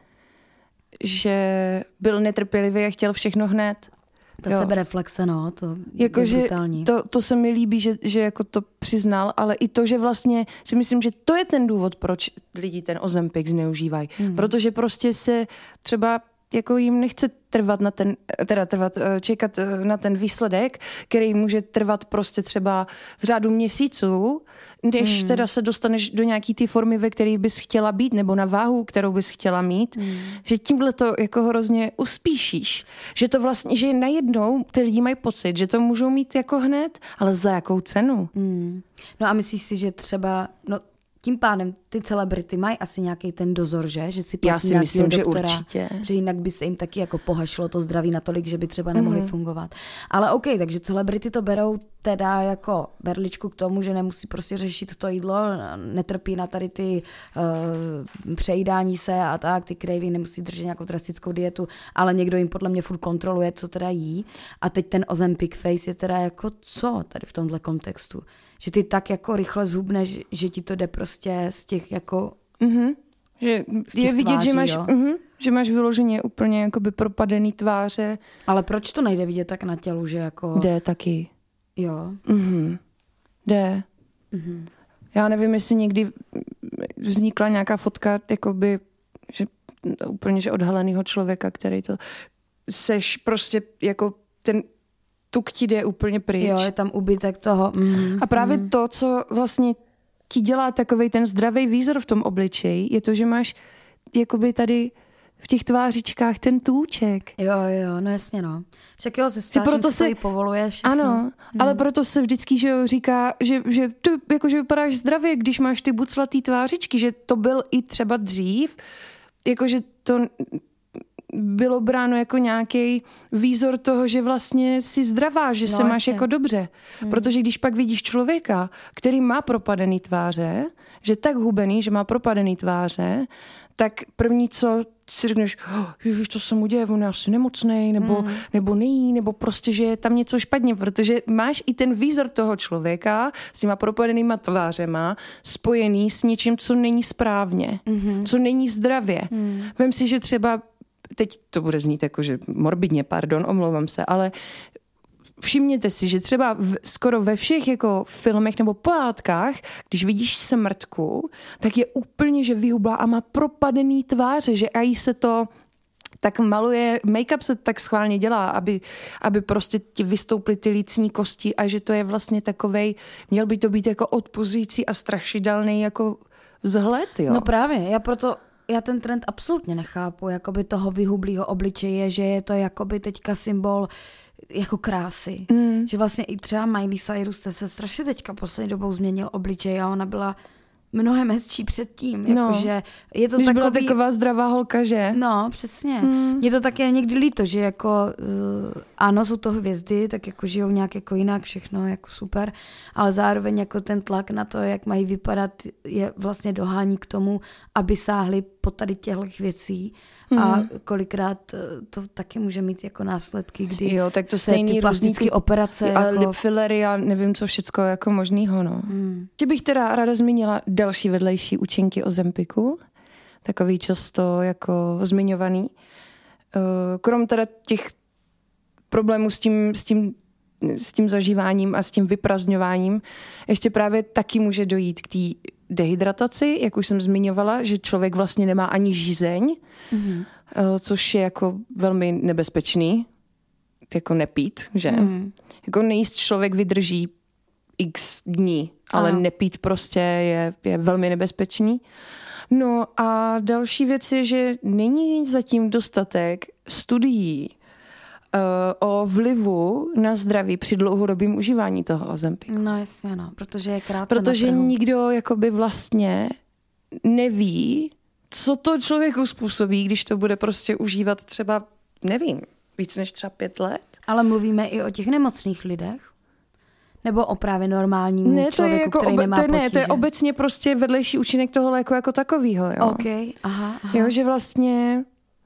že byl netrpělivý a chtěl všechno hned. Ta sebereflexe, no, to jako, je že brutální. To, to se mi líbí, že, že jako to přiznal, ale i to, že vlastně si myslím, že to je ten důvod, proč lidi ten Ozempic zneužívají. Hmm. Protože prostě se třeba jako jim nechce trvat na ten, teda trvat, čekat na ten výsledek, který může trvat prostě třeba v řádu měsíců, než hmm. teda se dostaneš do nějaký ty formy, ve které bys chtěla být, nebo na váhu, kterou bys chtěla mít, hmm. že tímhle to jako hrozně uspíšíš. Že to vlastně, že najednou ty lidi mají pocit, že to můžou mít jako hned, ale za jakou cenu? Hmm. No a myslíš si, že třeba, no tím pádem ty celebrity mají asi nějaký ten dozor, že? Že si Já si myslím, doktora, že určitě. Že jinak by se jim taky jako pohašlo to zdraví natolik, že by třeba nemohli mm. fungovat. Ale OK, takže celebrity to berou teda jako berličku k tomu, že nemusí prostě řešit to jídlo, netrpí na tady ty uh, přejídání se a tak, ty craving, nemusí držet nějakou drastickou dietu, ale někdo jim podle mě furt kontroluje, co teda jí. A teď ten Ozempic face je teda jako co tady v tomhle kontextu? Že ty tak jako rychle zhubneš, že ti to jde prostě z těch jako... Mm-hmm. Že je vidět, tváří, že, máš, uh-huh, že máš vyloženě úplně jakoby propadený tváře. Ale proč to nejde vidět tak na tělu, že jako... Jde taky. Jo. Mm-hmm. Jde. Mm-hmm. Já nevím, jestli někdy vznikla nějaká fotka jakoby, že úplně že odhalenýho člověka, který to... Seš prostě jako ten... tuk ti jde úplně pryč. Jo, je tam úbytek toho. Mm, a právě mm. to, co vlastně ti dělá takovej ten zdravý výzor v tom obličeji, je to, že máš jakoby tady v těch tvářičkách ten tůček. Jo, jo, no jasně, no. Však jo, se stážím se to povoluje všechno. Ano, hmm. ale proto se vždycky že jo, říká, že, že, to, jako, že vypadáš zdravě, když máš ty buclatý tvářičky, že to byl i třeba dřív, jakože to... bylo bráno jako nějaký výzor toho, že vlastně jsi zdravá, že no, se máš vlastně. Jako dobře. Hmm. Protože když pak vidíš člověka, který má propadený tváře, že tak hubený, že má propadený tváře, tak první, co si řekneš, oh, ježiš, to se mu děje, on je asi nemocnej, nebo, hmm. nebo nejí, nebo prostě, že je tam něco špatně, protože máš i ten výzor toho člověka s těma propadenýma tvářema spojený s něčím, co není správně, hmm. co není zdravě. Hmm. Vem si, že třeba teď to bude znít jako, že morbidně, pardon, omlouvám se, ale všimněte si, že třeba v, skoro ve všech jako filmech nebo pohádkách, když vidíš smrtku, tak je úplně, že vyhublá a má propadený tváře, že aj se to tak maluje, make-up se tak schválně dělá, aby, aby prostě ti vystouply ty lícní kosti a že to je vlastně takovej, měl by to být jako odpuzující a strašidelný jako vzhled, jo. No právě, já proto já ten trend absolutně nechápu, jakoby toho vyhublýho obličeje, že je to jakoby teďka symbol jako krásy. Mm. Že vlastně i třeba Miley Cyrus se strašně teďka poslední dobou změnil obličej a ona byla mnohem hezčí předtím. No. Jakože je to Když takový... byla taková zdravá holka, že? No, přesně. Mm. Je to také někdy líto, že jako uh, ano, jsou to hvězdy, tak jako žijou nějak jako jinak, všechno jako super, ale zároveň jako ten tlak na to, jak mají vypadat, je vlastně dohání k tomu, aby sáhli po tady těchto věcí. Mm. A kolikrát to taky může mít jako následky, kdy jo, tak to se ty plastické ty, operace... A jako... lip fillery a nevím, co všecko jako možnýho, no. Mm. Že bych teda ráda zmínila další vedlejší účinky Ozempicu, takový často jako zmiňovaný. Krom teda těch problémů s tím, s tím, s tím zažíváním a s tím vyprazňováním, ještě právě taky může dojít k té dehydrataci, jak už jsem zmiňovala, že člověk vlastně nemá ani žízeň, mm-hmm. což je jako velmi nebezpečný, jako nepít, že? Mm. Jako nejíst člověk vydrží x dní, ale ano. nepít prostě je, je velmi nebezpečný. No a další věc je, že není zatím dostatek studií uh, o vlivu na zdraví při dlouhodobém užívání toho Ozempicu. No jasně, no, protože je krátce Protože nikdo jakoby vlastně neví, co to člověku způsobí, když to bude prostě užívat třeba, nevím, víc než třeba pět let. Ale mluvíme i o těch nemocných lidech? Nebo o právě normálním ne, to člověku, je jako který obe, nemá to je, potíže? Ne, to je obecně prostě vedlejší účinek toho léku jako takovýho. Jo. Okay, aha, aha. Jo, že vlastně,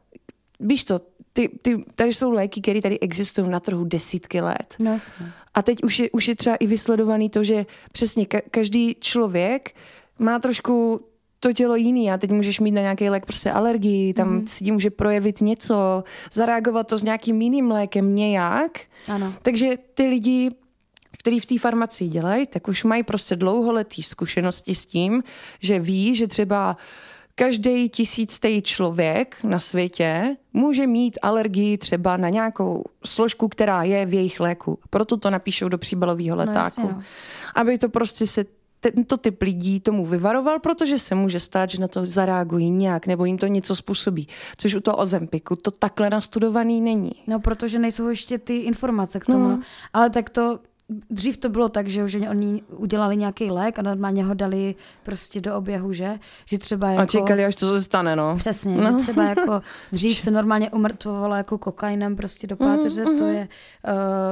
víš to, ty, ty, tady jsou léky, které tady existují na trhu desítky let. No, jasně. A teď už je, už je třeba i vysledovaný to, že přesně ka- každý člověk má trošku to tělo jiný a teď můžeš mít na nějaký lék prostě alergii, tam mm-hmm. se ti může projevit něco, zareagovat to s nějakým jiným lékem nějak. Ano. Takže ty lidi, kteří v té farmacii dělají, tak už mají prostě dlouholetý zkušenosti s tím, že ví, že třeba každý tisíctý člověk na světě může mít alergii třeba na nějakou složku, která je v jejich léku. Proto to napíšou do příbalového letáku. No, jasně, no. Aby to prostě se tento typ lidí tomu vyvaroval, protože se může stát, že na to zareagují nějak, nebo jim to něco způsobí. Což u toho Ozempiku to takhle nastudovaný není. No, protože nejsou ještě ty informace k tomu. No. Ale tak to dřív to bylo tak, že, že oni udělali nějaký lék a normálně ho dali prostě do oběhu, že? Že třeba jako... A čekali, až to se stane, no. Přesně, no. Že třeba jako dřív se normálně umrtvovalo jako kokainem prostě do páteře, mm, to je uh,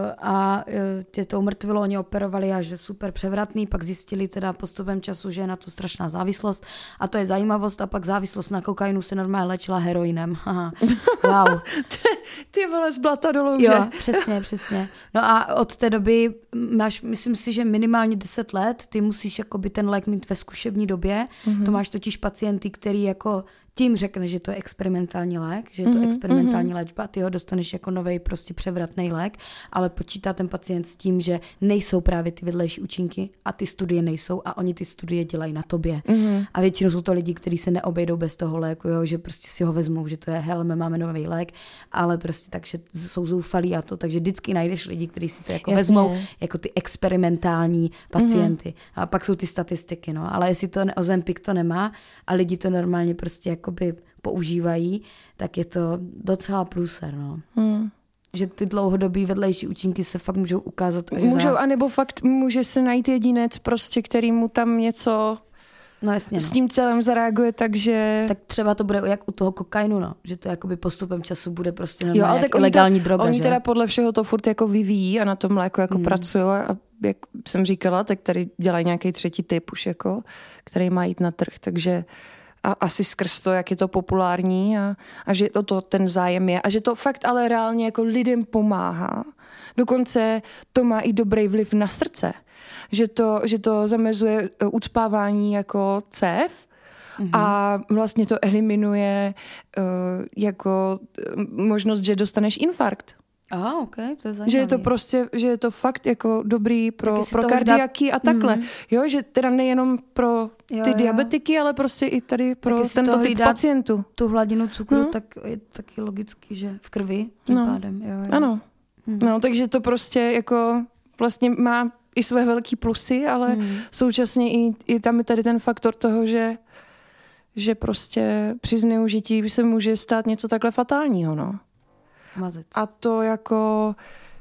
a tě to umrtvilo, oni operovali a že super převratný, pak zjistili teda postupem času, že je na to strašná závislost a to je zajímavost a pak závislost na kokainu se normálně léčila heroinem. Wow. Ty vole z blata dolů, že? Jo, přesně, přesně. No a od té doby máš, myslím si, že minimálně deset let, ty musíš jakoby ten lék mít ve zkušební době, mm-hmm. to máš totiž pacienty, který jako tím řekne, že to je experimentální lék, že je to mm-hmm. experimentální léčba, ty ho dostaneš jako novej prostě převratný lék, ale počítá ten pacient s tím, že nejsou právě ty vedlejší účinky a ty studie nejsou a oni ty studie dělají na tobě. Mm-hmm. A většinou jsou to lidi, kteří se neobejdou bez toho léku, jo, že prostě si ho vezmou, že to je, hele, my máme nový lék, ale prostě takže jsou zoufalí a to, takže vždycky najdeš lidi, kteří si to jako Jasně. vezmou jako ty experimentální pacienty. Mm-hmm. A pak jsou ty statistiky, no, ale jestli to ne, Ozempik to nemá a lidi to normálně prostě jakoby používají, tak je to docela průser, no. Hmm. Že ty dlouhodobý vedlejší účinky se fakt můžou ukázat až Můžou, za... anebo fakt může se najít jedinec prostě, který mu tam něco no, jasně, s no. tím celém zareaguje, takže... Tak třeba to bude jak u toho kokainu, no. Že to jakoby postupem času bude prostě normálně jo, ale tak ilegální to, droga, oni že? teda podle všeho to furt jako vyvíjí a na tom léku jako hmm. pracují a jak jsem říkala, tak tady dělají nějaký třetí typ už jako, který má jít na trh, takže a asi skrz to, jak je to populární a, a že to, to ten zájem je a že to fakt ale reálně jako lidem pomáhá. Dokonce to má i dobrý vliv na srdce. Že to, že to zamezuje ucpávání jako cév mm-hmm. a vlastně to eliminuje uh, jako možnost, že dostaneš infarkt. Aha, okay, to je zajímavý. Že je to prostě, že je to fakt jako dobrý pro, pro kardiaky dát... a takhle. Mm. Jo, že teda nejenom pro ty jo, diabetiky, jo. ale prostě i tady pro tento typ pacientů. Tu hladinu cukru, hmm. tak je taky logicky, že v krvi tím no. pádem. Jo, jo. Ano. Hmm. No, takže to prostě jako vlastně má i své velký plusy, ale hmm. současně i, i tam je tady ten faktor toho, že že prostě při zneužití se může stát něco takhle fatálního, no. Mazec. A to jako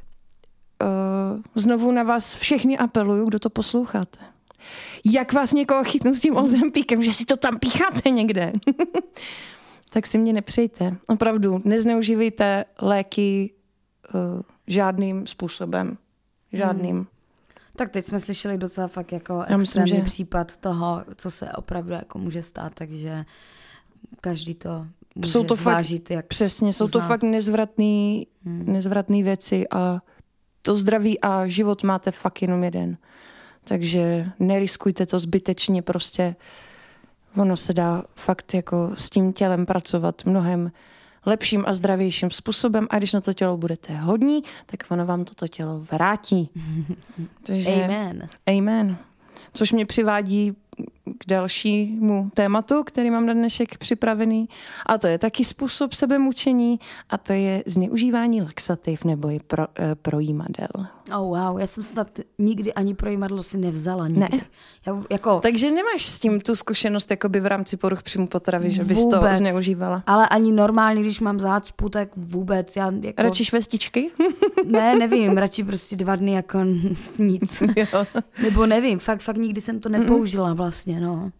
uh, znovu na vás všechny apeluju, kdo to posloucháte. Jak vás někoho chytnu s tím Ozempikem, že si to tam pícháte někde, tak si mě nepřejte. Opravdu, nezneužívejte léky uh, žádným způsobem. Žádným. Hmm. Tak teď jsme slyšeli docela fakt jako extrémní že... případ toho, co se opravdu jako může stát, takže každý to může jsou to zvážit, fakt, jak přesně, jsou uzná. to fakt nezvratný, hmm. nezvratný věci a to zdraví a život máte fakt jenom jeden. Takže neriskujte to zbytečně, prostě ono se dá fakt jako s tím tělem pracovat mnohem lepším a zdravějším způsobem a když na to tělo budete hodní, tak ono vám toto tělo vrátí. Takže, amen. Amen. Což mě přivádí k dalšímu tématu, který mám na dnešek připravený. A to je taky způsob sebemučení a to je zneužívání laxativ nebo i pro, eh, projímadel. Oh wow, já jsem snad nikdy ani projímadlo si nevzala. Nikdy. Ne. Já, jako... Takže nemáš s tím tu zkušenost jakoby v rámci poruch příjmu potravy, že bys to zneužívala? Ale ani normálně, když mám zácpu, tak vůbec. Já jako... Radši švestičky? Ne, nevím, radši prostě dva dny jako nic. Jo. Nebo nevím, fakt, fakt nikdy jsem to nepoužila vlastně, no.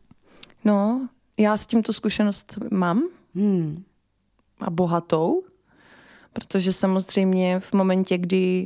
No, já s tím tu zkušenost mám. Hmm. A bohatou. Protože samozřejmě v momentě, kdy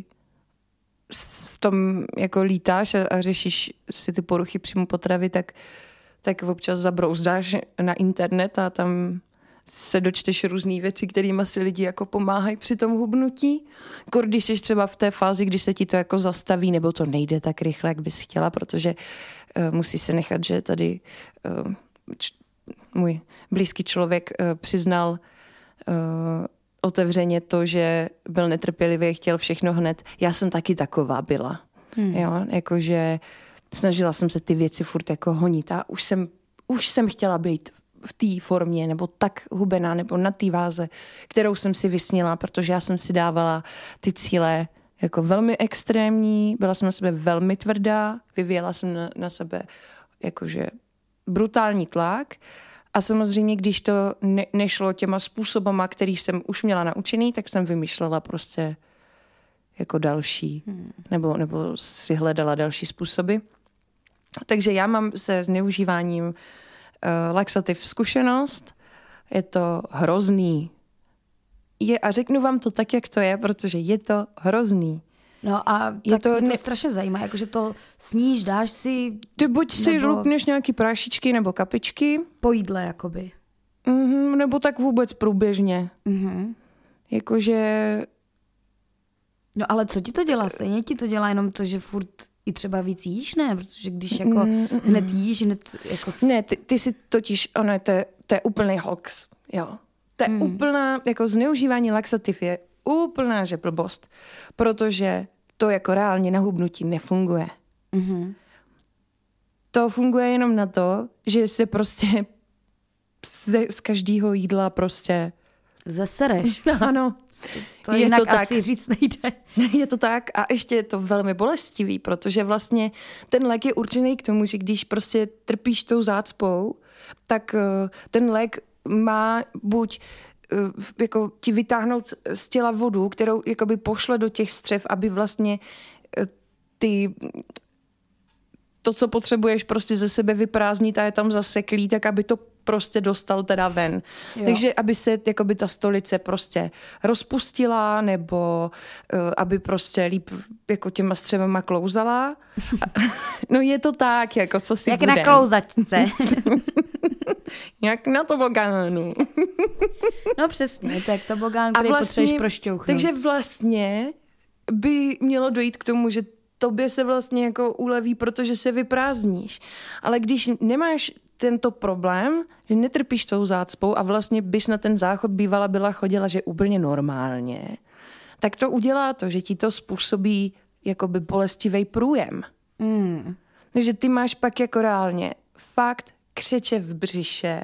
v tom jako lítáš a, a řešíš si ty poruchy příjmu potravy, tak, tak občas zabrouzdáš na internet a tam se dočteš různý věci, kterými si lidi jako pomáhají při tom hubnutí. Kor, když jsi třeba v té fázi, kdy se ti to jako zastaví, nebo to nejde tak rychle, jak bys chtěla, protože uh, musí se nechat, že tady uh, č- můj blízký člověk uh, přiznal uh, otevřeně to, že byl netrpělivý, chtěl všechno hned. Já jsem taky taková byla. Hmm. Jo, jakože snažila jsem se ty věci furt jako honit a už jsem, už jsem chtěla být v té formě, nebo tak hubená, nebo na té váze, kterou jsem si vysnila, protože já jsem si dávala ty cíle jako velmi extrémní, byla jsem na sebe velmi tvrdá, vyvíjela jsem na, na sebe jakože brutální tlak a samozřejmě, když to ne, nešlo těma způsobama, který jsem už měla naučený, tak jsem vymýšlela prostě jako další, hmm. nebo, nebo si hledala další způsoby. Takže já mám se zneužíváním Uh, laxativ zkušenost, je to hrozný. Je, a řeknu vám to tak, jak to je, protože je to hrozný. No a je tak to, mě to strašně zajímá, jakože to sníš, dáš si... Ty buď si lupneš nějaký prášičky nebo kapičky. Po jídle, jakoby. Mm-hmm, nebo tak vůbec průběžně. Mm-hmm. Jakože... No ale co ti to dělá? Stejně ti to dělá jenom to, že furt i třeba víc jíš, ne? Protože když jako mm, mm, hned jíš, hned jako... Ne, ty, ty si totiž, ono, to je, to je úplný hoax, jo. To je mm. úplná, jako zneužívání laxativ je úplná že blbost, protože to jako reálně na hubnutí nefunguje. Mm-hmm. To funguje jenom na to, že se prostě z, z každého jídla prostě... Zesereš. Ano. To je jinak to asi tak. Říct nejde. Je to tak a ještě je to velmi bolestivý, protože vlastně ten lék je určený k tomu, že když prostě trpíš tou zácpou, tak ten lék má buď jako ti vytáhnout z těla vodu, kterou jakoby pošle do těch střev, aby vlastně ty... to, co potřebuješ prostě ze sebe vyprázdnit a je tam zaseklý, tak aby to prostě dostal teda ven. Jo. Takže aby se jakoby ta stolice prostě rozpustila nebo uh, aby prostě líp jako těma střevama klouzala. No je to tak, jako co si jak budem. Jak na klouzačce. Jak na tobogánu. No přesně, to je jak tobogán, který vlastně, potřebuješ prošťouchnout. Takže vlastně by mělo dojít k tomu, že tobě se vlastně jako uleví, protože se vyprázdníš. Ale když nemáš tento problém, že netrpíš tou zácpou a vlastně bys na ten záchod bývala byla chodila, že úplně normálně, tak to udělá to, že ti to způsobí jakoby bolestivý průjem. Mm. Takže ty máš pak jako reálně fakt křeče v břiše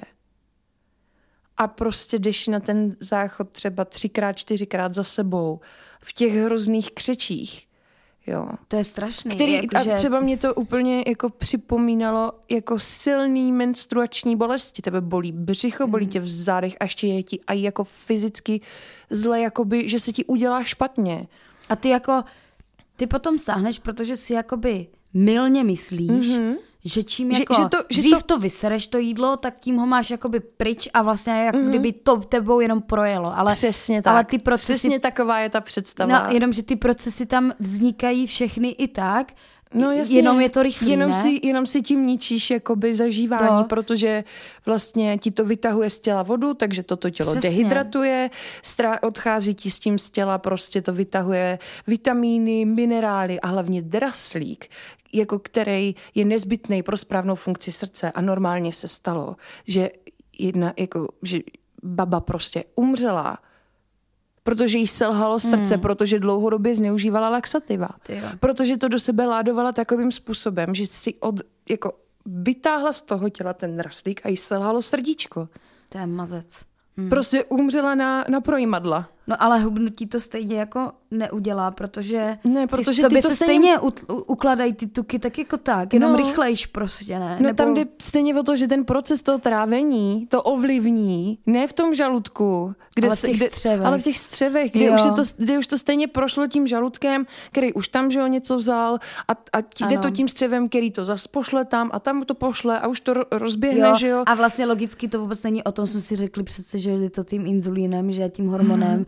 a prostě jdeš na ten záchod třeba třikrát, čtyřikrát za sebou v těch hrozných křečích. Jo. To je strašný. Který, jako, a že... třeba mě to úplně jako připomínalo jako silný menstruační bolesti. Tebe bolí břicho, bolí tě v zádech a ještě je ti a jako fyzicky zle, jakoby, že se ti udělá špatně. A ty jako, ty potom sáhneš, protože si jakoby mylně myslíš, mm-hmm. že čím jako že, že to, že dřív to... to vysereš to jídlo, tak tím ho máš jakoby pryč a vlastně jako mm-hmm. kdyby to tebou jenom projelo. Ale, přesně tak. Ale ty procesy... Přesně taková je ta představa. No, jenom, že ty procesy tam vznikají všechny i tak, no, jasně. Jenom je to rychlý, jenom ne? Si, jenom si tím ničíš jakoby zažívání, no. Protože vlastně ti to vytahuje z těla vodu, takže toto tělo přesně. Dehydratuje, strá, odchází ti s tím z těla, prostě to vytahuje vitamíny, minerály a hlavně draslík, jako který je nezbytný pro správnou funkci srdce a normálně se stalo, že jedna, jako, že baba prostě umřela, protože jí selhalo srdce, mm. protože dlouhodobě zneužívala laxativa. Protože to do sebe ládovala takovým způsobem, že si od, jako, vytáhla z toho těla ten draslík a jí selhalo srdíčko. To je mazec. Hmm. Prostě umřela na, na projímadla. No ale hubnutí to stejně jako neudělá, protože, ne, protože ty, tobě ty to se stejně... stejně u, ukladají ty tuky tak jako tak, jenom no. rychlejš prostě, ne? No Nebo... tam jde stejně o to, že ten proces toho trávení to ovlivní, ne v tom žaludku, kde ale, v těch kde, střevech. ale v těch střevech, kde už, je to, kde už to stejně prošlo tím žaludkem, který už tam, že ho něco vzal a, a ti jde to tím střevem, který to zas pošle tam a tam to pošle a už to rozběhne, jo. že jo. A vlastně logicky to vůbec není o tom, jsme si řekli přece, že je to tím inzulínem, že tím hormonem,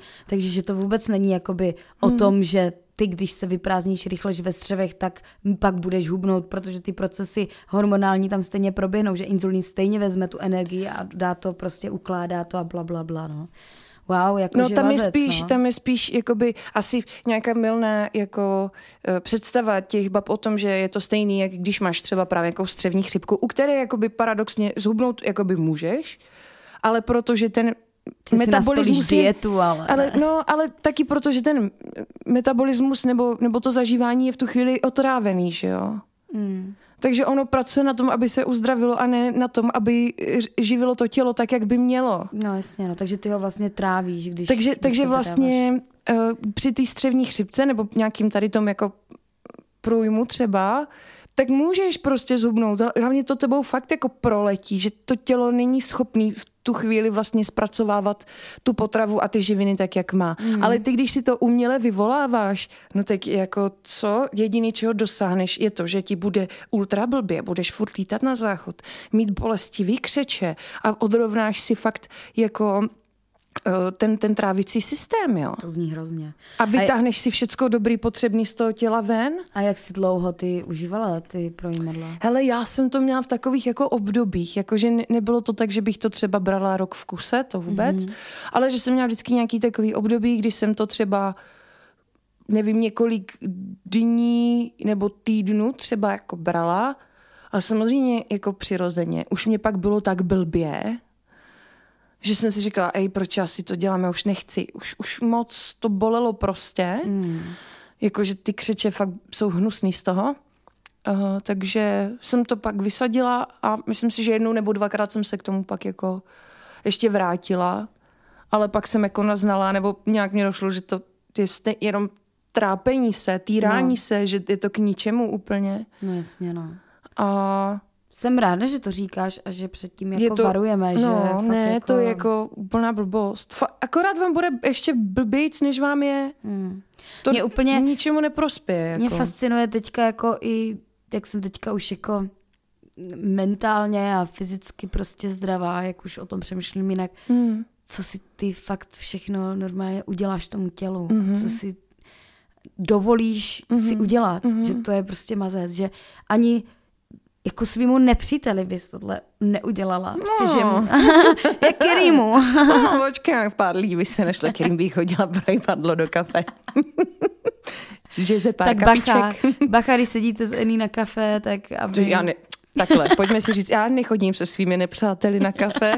takže že to vůbec není jakoby o hmm. tom, že ty, když se vyprázdníš rychle ve střevech, tak pak budeš hubnout, protože ty procesy hormonální tam stejně proběhnou, že inzulín stejně vezme tu energii a dá to, prostě ukládá to a bla, bla, bla, no. Wow, jako no, tam vazec, je spíš, no. tam je spíš jakoby asi nějaká mylná jako uh, představa těch bab o tom, že je to stejný, jak když máš třeba právě jako střevní chřipku, u které jakoby paradoxně zhubnout jakoby můžeš, ale protože ten Ty metabolismus si dietu, ale, ale no, ale taky proto, že ten metabolismus nebo, nebo to zažívání je v tu chvíli otrávený, že jo? Mm. Takže ono pracuje na tom, aby se uzdravilo a ne na tom, aby živilo to tělo tak, jak by mělo. No jasně, no, takže ty ho vlastně trávíš, když Takže, když takže vlastně uh, při té střevní chřipce nebo nějakým tady tom jako průjmu třeba, tak můžeš prostě zhubnout. Hlavně to tebou fakt jako proletí, že to tělo není schopný v tu chvíli vlastně zpracovávat tu potravu a ty živiny tak, jak má. Mm. Ale ty, když si to uměle vyvoláváš, no tak jako co? Jediný, čeho dosáhneš, je to, že ti bude ultra blbě, budeš furt lítat na záchod, mít bolestivý křeče a odrovnáš si fakt jako ten, ten trávicí systém, jo. To zní hrozně. A vytáhneš a si všecko dobrý potřebný z toho těla ven. A jak si dlouho ty užívala ty projímadla? Hele, já jsem to měla v takových jako obdobích, jakože ne, nebylo to tak, že bych to třeba brala rok v kuse, to vůbec, mm-hmm. ale že jsem měla vždycky nějaký takový období, kdy jsem to třeba nevím, několik dní nebo týdnů třeba jako brala, ale samozřejmě jako přirozeně. Už mě pak bylo tak blbě, že jsem si říkala, ej, proč já si to dělám, já už nechci. Už, už moc to bolelo prostě. Mm. Jakože ty křeče fakt jsou hnusný z toho. Uh, takže jsem to pak vysadila a myslím si, že jednou nebo dvakrát jsem se k tomu pak jako ještě vrátila. Ale pak jsem jako naznala, nebo nějak mě došlo, že to je jenom trápení se, týrání no. se, že je to k ničemu úplně. No jasně, no. A jsem ráda, že to říkáš a že předtím jako to, varujeme, no, že fakt ne, jako... to je jako úplná blbost. Fa- akorát vám bude ještě blbějc, než vám je. Hmm. To mě úplně ničemu neprospěje. Jako. Mě fascinuje teďka jako i, jak jsem teďka už jako mentálně a fyzicky prostě zdravá, jak už o tom přemýšlím jinak, hmm. co si ty fakt všechno normálně uděláš tomu tělu, mm-hmm. co si dovolíš mm-hmm. si udělat, mm-hmm. že to je prostě mazec, že ani jako svýmu nepříteli bys tohle neudělala. No. Prostě, že mu... Jak Kerýmu. No, počkej, pár lidí by se našla, kterým bych chodila projímadlo do kafe. Že se pár tak kapiček. bacha, bacha, když sedíte s Ení na kafe, tak aby... Já ne, takhle, pojďme si říct, já nechodím se svými nepřáteli na kafe.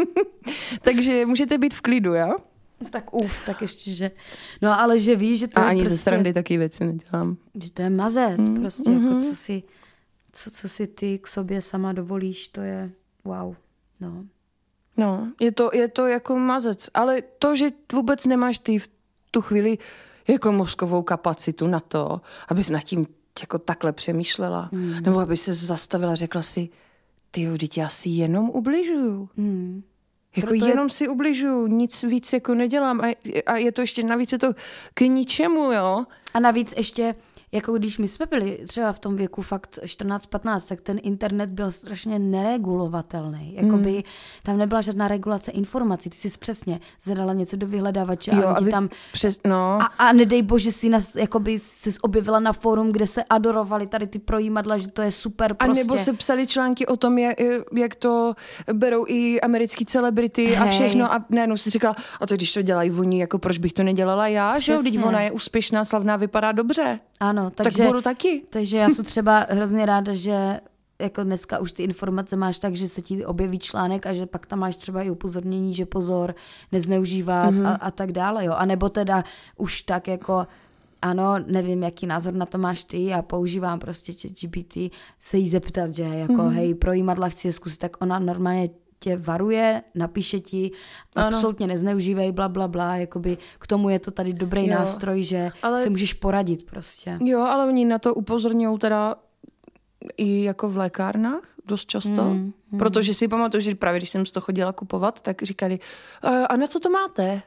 Takže můžete být v klidu, jo? Tak uf, tak ještě, že... No ale že víš, že to a je ani prostě... ze srandy taky věci nedělám. Že to je mazec, mm, prostě, mm-hmm. jako co si... Co, co si ty k sobě sama dovolíš, to je wow. No, no je, to, je to jako mazec. Ale to, že vůbec nemáš ty v tu chvíli jako mozkovou kapacitu na to, abys nad tím jako takhle přemýšlela. Mm. Nebo aby se zastavila a řekla si, tyjo, vždyť já si jenom ubližuju. Mm. Jako Proto jenom je... si ubližuju, nic víc jako nedělám. A, a je to ještě navíc je to k ničemu, jo. A navíc ještě... Jako když my jsme byli třeba v tom věku fakt čtrnáct patnáct, tak ten internet byl strašně neregulovatelný. Jakoby mm. tam nebyla žádná regulace informací. Ty jsi přesně zadala něco do vyhledávače jo, a a vy... tam... Přes... No. A, a nedej bože si nás, jakoby jsi objevila na fórum, kde se adorovali tady ty projímadla, že to je super prostě. A nebo se psali články o tom, jak, jak to berou i americký celebrity Hej. a všechno. A najednou si říkala, a to když to dělají oni, jako proč bych to nedělala já? Přesně. Že jo, když ona je úspěšná, slavná, vypadá dobře. Ano, takže, tak budu taky. Takže já jsem třeba hrozně ráda, že jako dneska už ty informace máš tak, že se ti objeví článek a že pak tam máš třeba i upozornění, že pozor, nezneužívat mm-hmm. a, a tak dále. Jo. A nebo teda už tak jako, ano, nevím, jaký názor na to máš ty, já používám prostě ChatGPT, se jí zeptat, že jako mm-hmm. hej, projímadla chci je zkusit, tak ona normálně tě varuje, napíše ti, ano. absolutně nezneužívej, bla, bla, bla, jakoby k tomu je to tady dobrý jo, nástroj, že ale... si můžeš poradit prostě. Jo, ale oni na to upozorňují teda i jako v lékárnách dost často, mm, mm. protože si pamatuju, že právě když jsem z toho chodila kupovat, tak říkali, a na co to máte?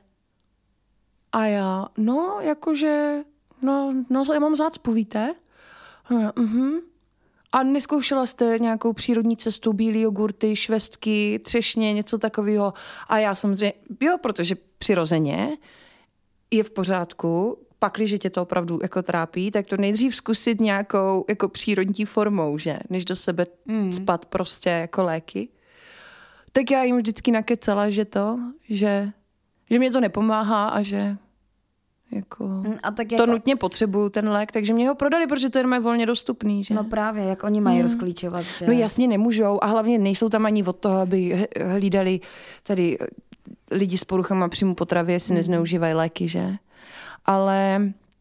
A já, no, jakože, no, no já mám zácpu, víte? No, mhm. A neskoušela jste nějakou přírodní cestu, bílý jogurty, švestky, třešně, něco takového? A já samozřejmě, jo, protože přirozeně je v pořádku, pakliže tě to opravdu jako trápí, tak to nejdřív zkusit nějakou jako přírodní formou, že? Než do sebe mm. cpat prostě jako léky. Tak já jim vždycky nakecala, že to, že, že mě to nepomáhá a že jako, a tak to jako... nutně potřebuju ten lék, takže mě ho prodali, protože to je jenom volně dostupný, že? No právě, jak oni mají hmm. rozklíčovat, že? No jasně nemůžou a hlavně nejsou tam ani od toho, aby hlídali tady lidi s poruchama příjmu potravy, jestli hmm. nezneužívají léky, že? Ale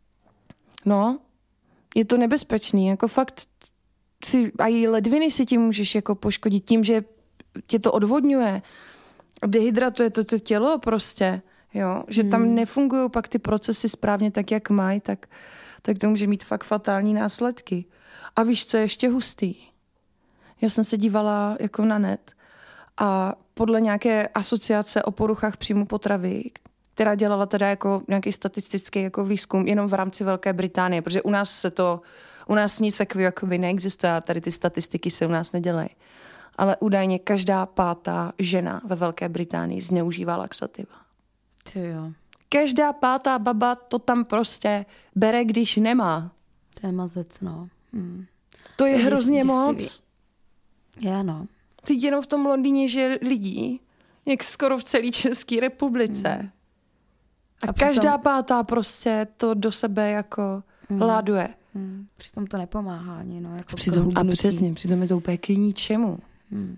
no, je to nebezpečný, jako fakt si, a i ledviny si tím můžeš jako poškodit tím, že tě to odvodňuje, dehydratuje to, to tělo prostě, jo, že tam hmm. nefungují pak ty procesy správně tak, jak mají, tak, tak to může mít fakt fatální následky. A víš, co je ještě hustý? Já jsem se dívala jako na net a podle nějaké asociace o poruchách příjmu potravy, která dělala teda jako nějaký statistický jako výzkum jenom v rámci Velké Británie, protože u nás se to, u nás nic takového jakoby neexistuje a tady ty statistiky se u nás nedělají. Ale údajně každá pátá žena ve Velké Británii zneužívá laxativa. Ty jo. Každá pátá baba to tam prostě bere, když nemá. To je mazec, no. Hmm. To je, je hrozně moc. Já no. Teď jenom v tom Londýně žije lidí, jak skoro v celé České republice. Hmm. A, a každá přitom... pátá prostě to do sebe jako hmm. láduje. Hmm. Přitom to nepomáhá ani, no. Jako přitom, a přesně, přitom je to úplně k ničemu. Hmm.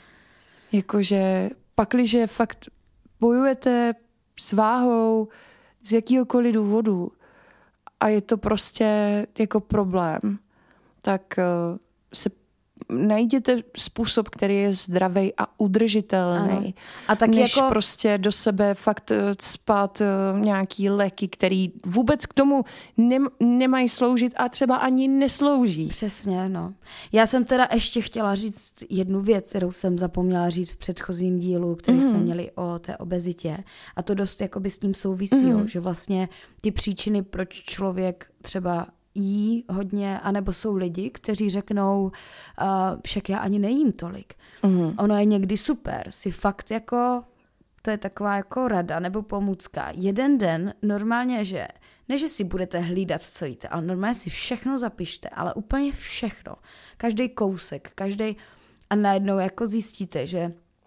Jakože pakliže fakt bojujete s váhou z jakýhokoliv důvodu a je to prostě jako problém, tak uh, se najděte způsob, který je zdravý a udržitelný. A tak než jako... prostě do sebe fakt cpat nějaký léky, který vůbec k tomu nem, nemají sloužit a třeba ani neslouží. Přesně, no. Já jsem teda ještě chtěla říct jednu věc, kterou jsem zapomněla říct v předchozím dílu, který mm. jsme měli o té obezitě. A to dost jakoby s tím souvisí, mm. jo, že vlastně ty příčiny, proč člověk třeba jí hodně, anebo jsou lidi, kteří řeknou, uh, však já ani nejím tolik. Mm. Ono je někdy super, si fakt jako, to je taková jako rada nebo pomůcka. Jeden den normálně, že ne, že si budete hlídat, co jíte, ale normálně si všechno zapište, ale úplně všechno. Každý kousek, každý a najednou jako zjistíte, že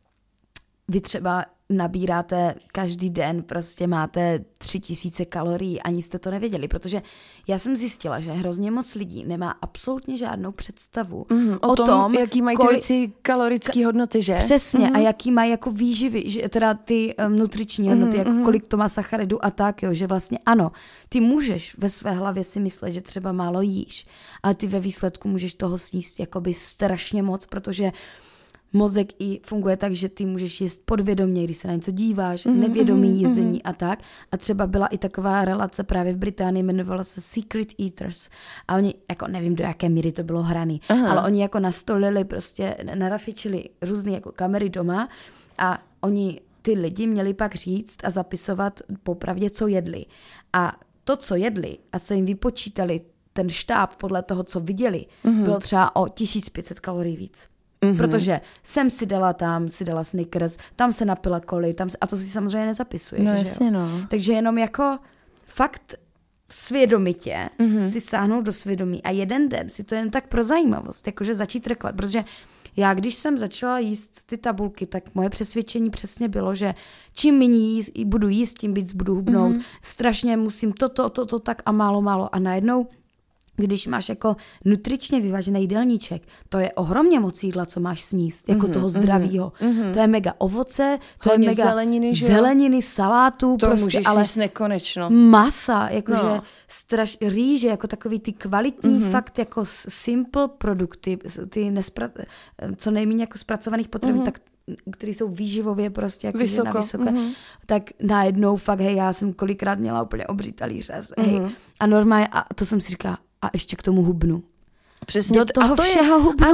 vy třeba nabíráte každý den, prostě máte tři tisíce kalorií, ani jste to nevěděli, protože já jsem zjistila, že hrozně moc lidí nemá absolutně žádnou představu mm, o, o tom, tom, jaký mají ty věci kalorické hodnoty, že? Přesně, mm. a jaký mají jako výživy, že teda ty um, nutriční hodnoty, mm, jako mm. kolik to má sacharidu a tak, jo, že vlastně ano, ty můžeš ve své hlavě si myslet, že třeba málo jíš, ale ty ve výsledku můžeš toho sníst jakoby strašně moc, protože mozek i funguje tak, že ty můžeš jíst podvědomě, když se na něco díváš, mm-hmm, nevědomý jezení mm-hmm. a tak. A třeba byla i taková relace právě v Británii, jmenovala se Secret Eaters. A oni, jako nevím, do jaké míry to bylo hraný, Aha. ale oni jako nastolili, prostě narafičili různé jako kamery doma a oni, ty lidi měli pak říct a zapisovat popravdě, co jedli. A to, co jedli a co jim vypočítali, ten štáb podle toho, co viděli, mm-hmm. bylo třeba o tisíc pět set kalorií víc. Mm-hmm. Protože jsem si dala tam, si dala Snickers, tam se napila koli, tam se, a to si samozřejmě nezapisuje. No že jasně, jo? no. Takže jenom jako fakt svědomitě mm-hmm. si sáhnout do svědomí a jeden den si to jen tak pro zajímavost, jakože začít trackovat, protože já, když jsem začala jíst ty tabulky, tak moje přesvědčení přesně bylo, že čím méně jí, budu jíst, tím víc budu hubnout, mm-hmm. strašně musím toto, toto, to, tak a málo, málo a najednou když máš jako nutričně vyvážený jídelníček, to je ohromně moc jídla, co máš sníst, jako mm-hmm, toho zdravýho. Mm-hmm. To je mega ovoce, to Hlavně je mega zeleniny, zeleniny salátů, to prostě, můžeš ale jíst nekonečno. Masa, jakože no. straš, rýže, jako takový ty kvalitní, mm-hmm. fakt jako simple produkty, ty nespra, co nejméně jako zpracovaných potravin, mm-hmm. tak který jsou výživově prostě jako Vysoko. na vysoké, Mm-hmm. tak najednou fakt, hej, já jsem kolikrát měla úplně obří talíř, hej, mm-hmm. a normálně, a to jsem si říkala, a ještě k tomu hubnu. Přesně. Do toho a to všeho je, hubnu. Ano,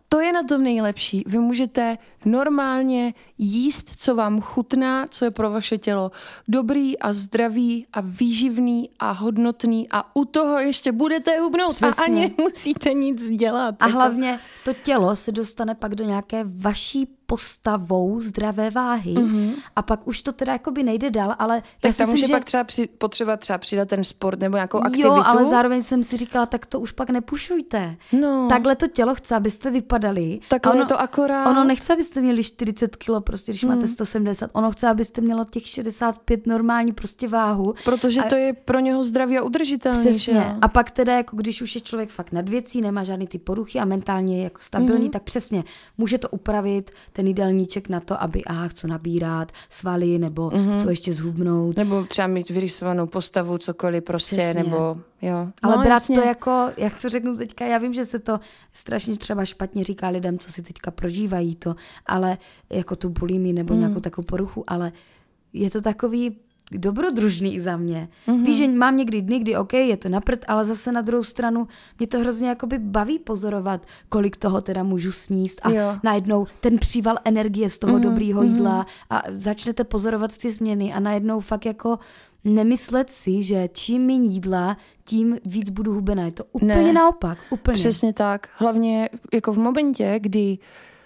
to je na tom nejlepší. Vy můžete normálně jíst, co vám chutná, co je pro vaše tělo dobrý a zdravý a výživný a hodnotný a u toho ještě budete hubnout. Přesně. A ani nemusíte nic dělat. A jako... hlavně to tělo se dostane pak do nějaké vaší postavou zdravé váhy mm-hmm. a pak už to teda jakoby nejde dál, ale... Tak tam může že... pak třeba při, potřeba třeba přidat ten sport nebo nějakou aktivitu. Jo, ale zároveň jsem si říkala, tak to už pak nepušujte. No. Takhle to tělo chce, abyste vypadali. Takhle ono, je to akorát. Ono nechce, abyste měli čtyřicet kilo, prostě, když mm. máte sto sedmdesát. Ono chce, abyste mělo těch šedesát pět normální prostě váhu. Protože a... to je pro něho zdravý a udržitelný. Přesně. Že? A pak teda, jako když už je člověk fakt nad věcí, nemá žádný ty poruchy a mentálně je jako stabilní, mm. tak přesně může to upravit ten jídelníček na to, aby aha, chci nabírat svaly, nebo mm-hmm. chci ještě zhubnout. Nebo třeba mít vyrysovanou postavu, cokoliv prostě, přesně. nebo jo. Ale no, brát jasně. to jako, jak to řeknu teďka, já vím, že se to strašně třeba špatně říká lidem, co si teďka prožívají to, ale jako tu bulimii nebo mm. nějakou takovou poruchu, ale je to takový dobrodružný za mě. Mm-hmm. Víš, že mám někdy dny, kdy OK, je to na prd, ale zase na druhou stranu mě to hrozně jakoby baví pozorovat, kolik toho teda můžu sníst a jo. najednou ten příval energie z toho mm-hmm. dobrýho jídla a začnete pozorovat ty změny a najednou fakt jako nemyslet si, že čím méně jídla, tím víc budu hubená. Je to úplně ne, naopak. Úplně. Přesně tak. Hlavně jako v momentě, kdy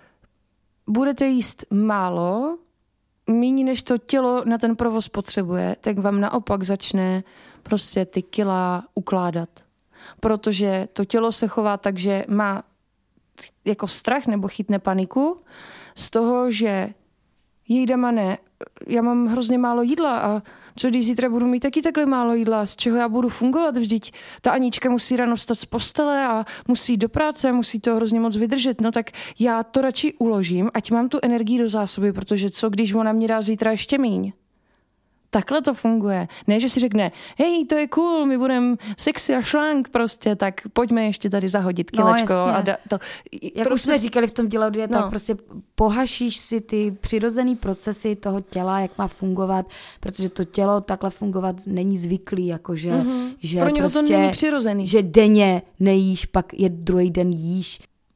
budete jíst málo, méně než to tělo na ten provoz potřebuje, tak vám naopak začne prostě ty kila ukládat. Protože to tělo se chová tak, že má jako strach nebo chytne paniku z toho, že jejda mane, já mám hrozně málo jídla a co když zítra budu mít taky takhle málo jídla, z čeho já budu fungovat, vždyť ta Anička musí ráno vstat z postele a musí do práce, musí to hrozně moc vydržet, no tak já to radši uložím, ať mám tu energii do zásoby, protože co když ona mě dá zítra ještě míň. Takhle to funguje. Ne, že si řekne, hej, to je cool, my budeme sexy a šlank prostě, tak pojďme ještě tady zahodit kilečko. No, a da, to, Jak prostě... už jsme říkali v tom děladu, no. tak prostě pohašíš si ty přirozený procesy toho těla, jak má fungovat, protože to tělo takhle fungovat není zvyklý, jakože mm-hmm. že pro něho prostě, to není přirozený. Že denně nejíš, pak je druhý den jíš.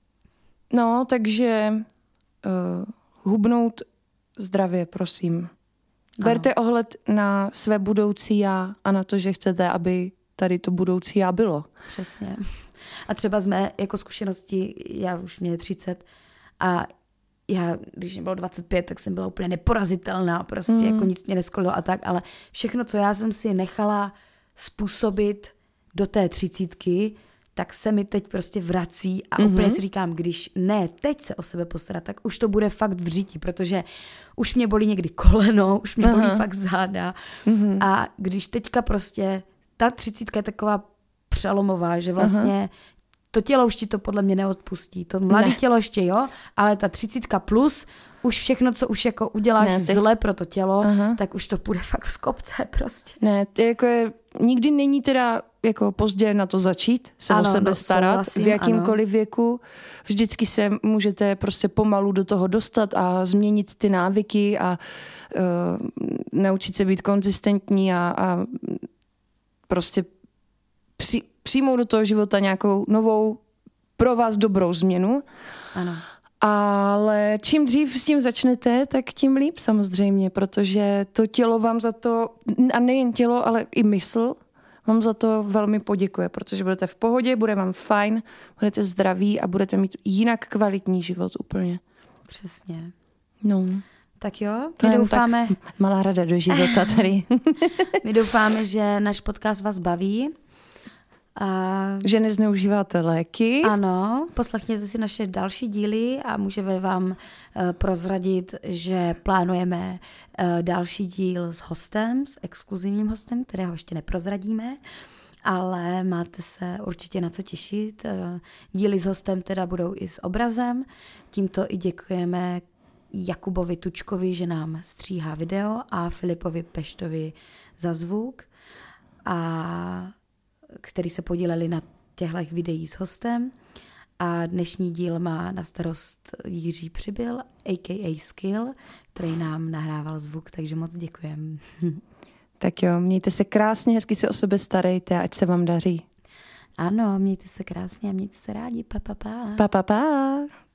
No, takže uh, hubnout zdravě, prosím. Berte ano. ohled na své budoucí já a na to, že chcete, aby tady to budoucí já bylo. Přesně. A třeba z mé jako zkušenosti, já už mě je třicet a já, když mě bylo dvacet pět, tak jsem byla úplně neporazitelná, prostě mm. jako nic mě neskolilo a tak, ale všechno, co já jsem si nechala způsobit do té třicítky, tak se mi teď prostě vrací a mm-hmm. úplně si říkám, když ne, teď se o sebe postarat, tak už to bude fakt v řítí, protože už mě bolí někdy koleno, už mě bolí Aha. fakt záda mm-hmm. a když teďka prostě, ta třicítka je taková přelomová, že vlastně Aha. to tělo už ti to podle mě neodpustí, to mladé tělo ještě jo, ale ta třicítka plus, už všechno, co už jako uděláš ne, teď... zle pro to tělo, Aha. tak už to půjde fakt z kopce prostě. Ne, to jako je, nikdy není teda jako pozdě na to začít, se ano, o sebe no, starat souhlasím, v jakýmkoliv ano. věku. Vždycky se můžete prostě pomalu do toho dostat a změnit ty návyky a uh, naučit se být konzistentní a, a prostě při, přijmout do toho života nějakou novou, pro vás dobrou změnu. Ano. Ale čím dřív s tím začnete, tak tím líp samozřejmě, protože to tělo vám za to, a nejen tělo, ale i mysl, vám za to velmi poděkuje, protože budete v pohodě, bude vám fajn, budete zdraví a budete mít jinak kvalitní život úplně. Přesně. No. Tak jo, my doufáme... Tak malá rada do života tady. My doufáme, že náš podcast vás baví. A... Že nezneužíváte léky. Ano, poslechněte si naše další díly a můžeme vám uh, prozradit, že plánujeme uh, další díl s hostem, s exkluzivním hostem, kterého ještě neprozradíme, ale máte se určitě na co těšit. Uh, díly s hostem teda budou i s obrazem. Tímto i děkujeme Jakubovi Tučkovi, že nám stříhá video a Filipovi Peštovi za zvuk. A který se podíleli na těchto videích s hostem. A dnešní díl má na starost Jiří Přibyl, a k a. Skill, který nám nahrával zvuk, takže moc děkujem. Tak jo, mějte se krásně, hezky se o sebe starejte, ať se vám daří. Ano, mějte se krásně a mějte se rádi. Pa, pa, pa. Pa, pa, pa.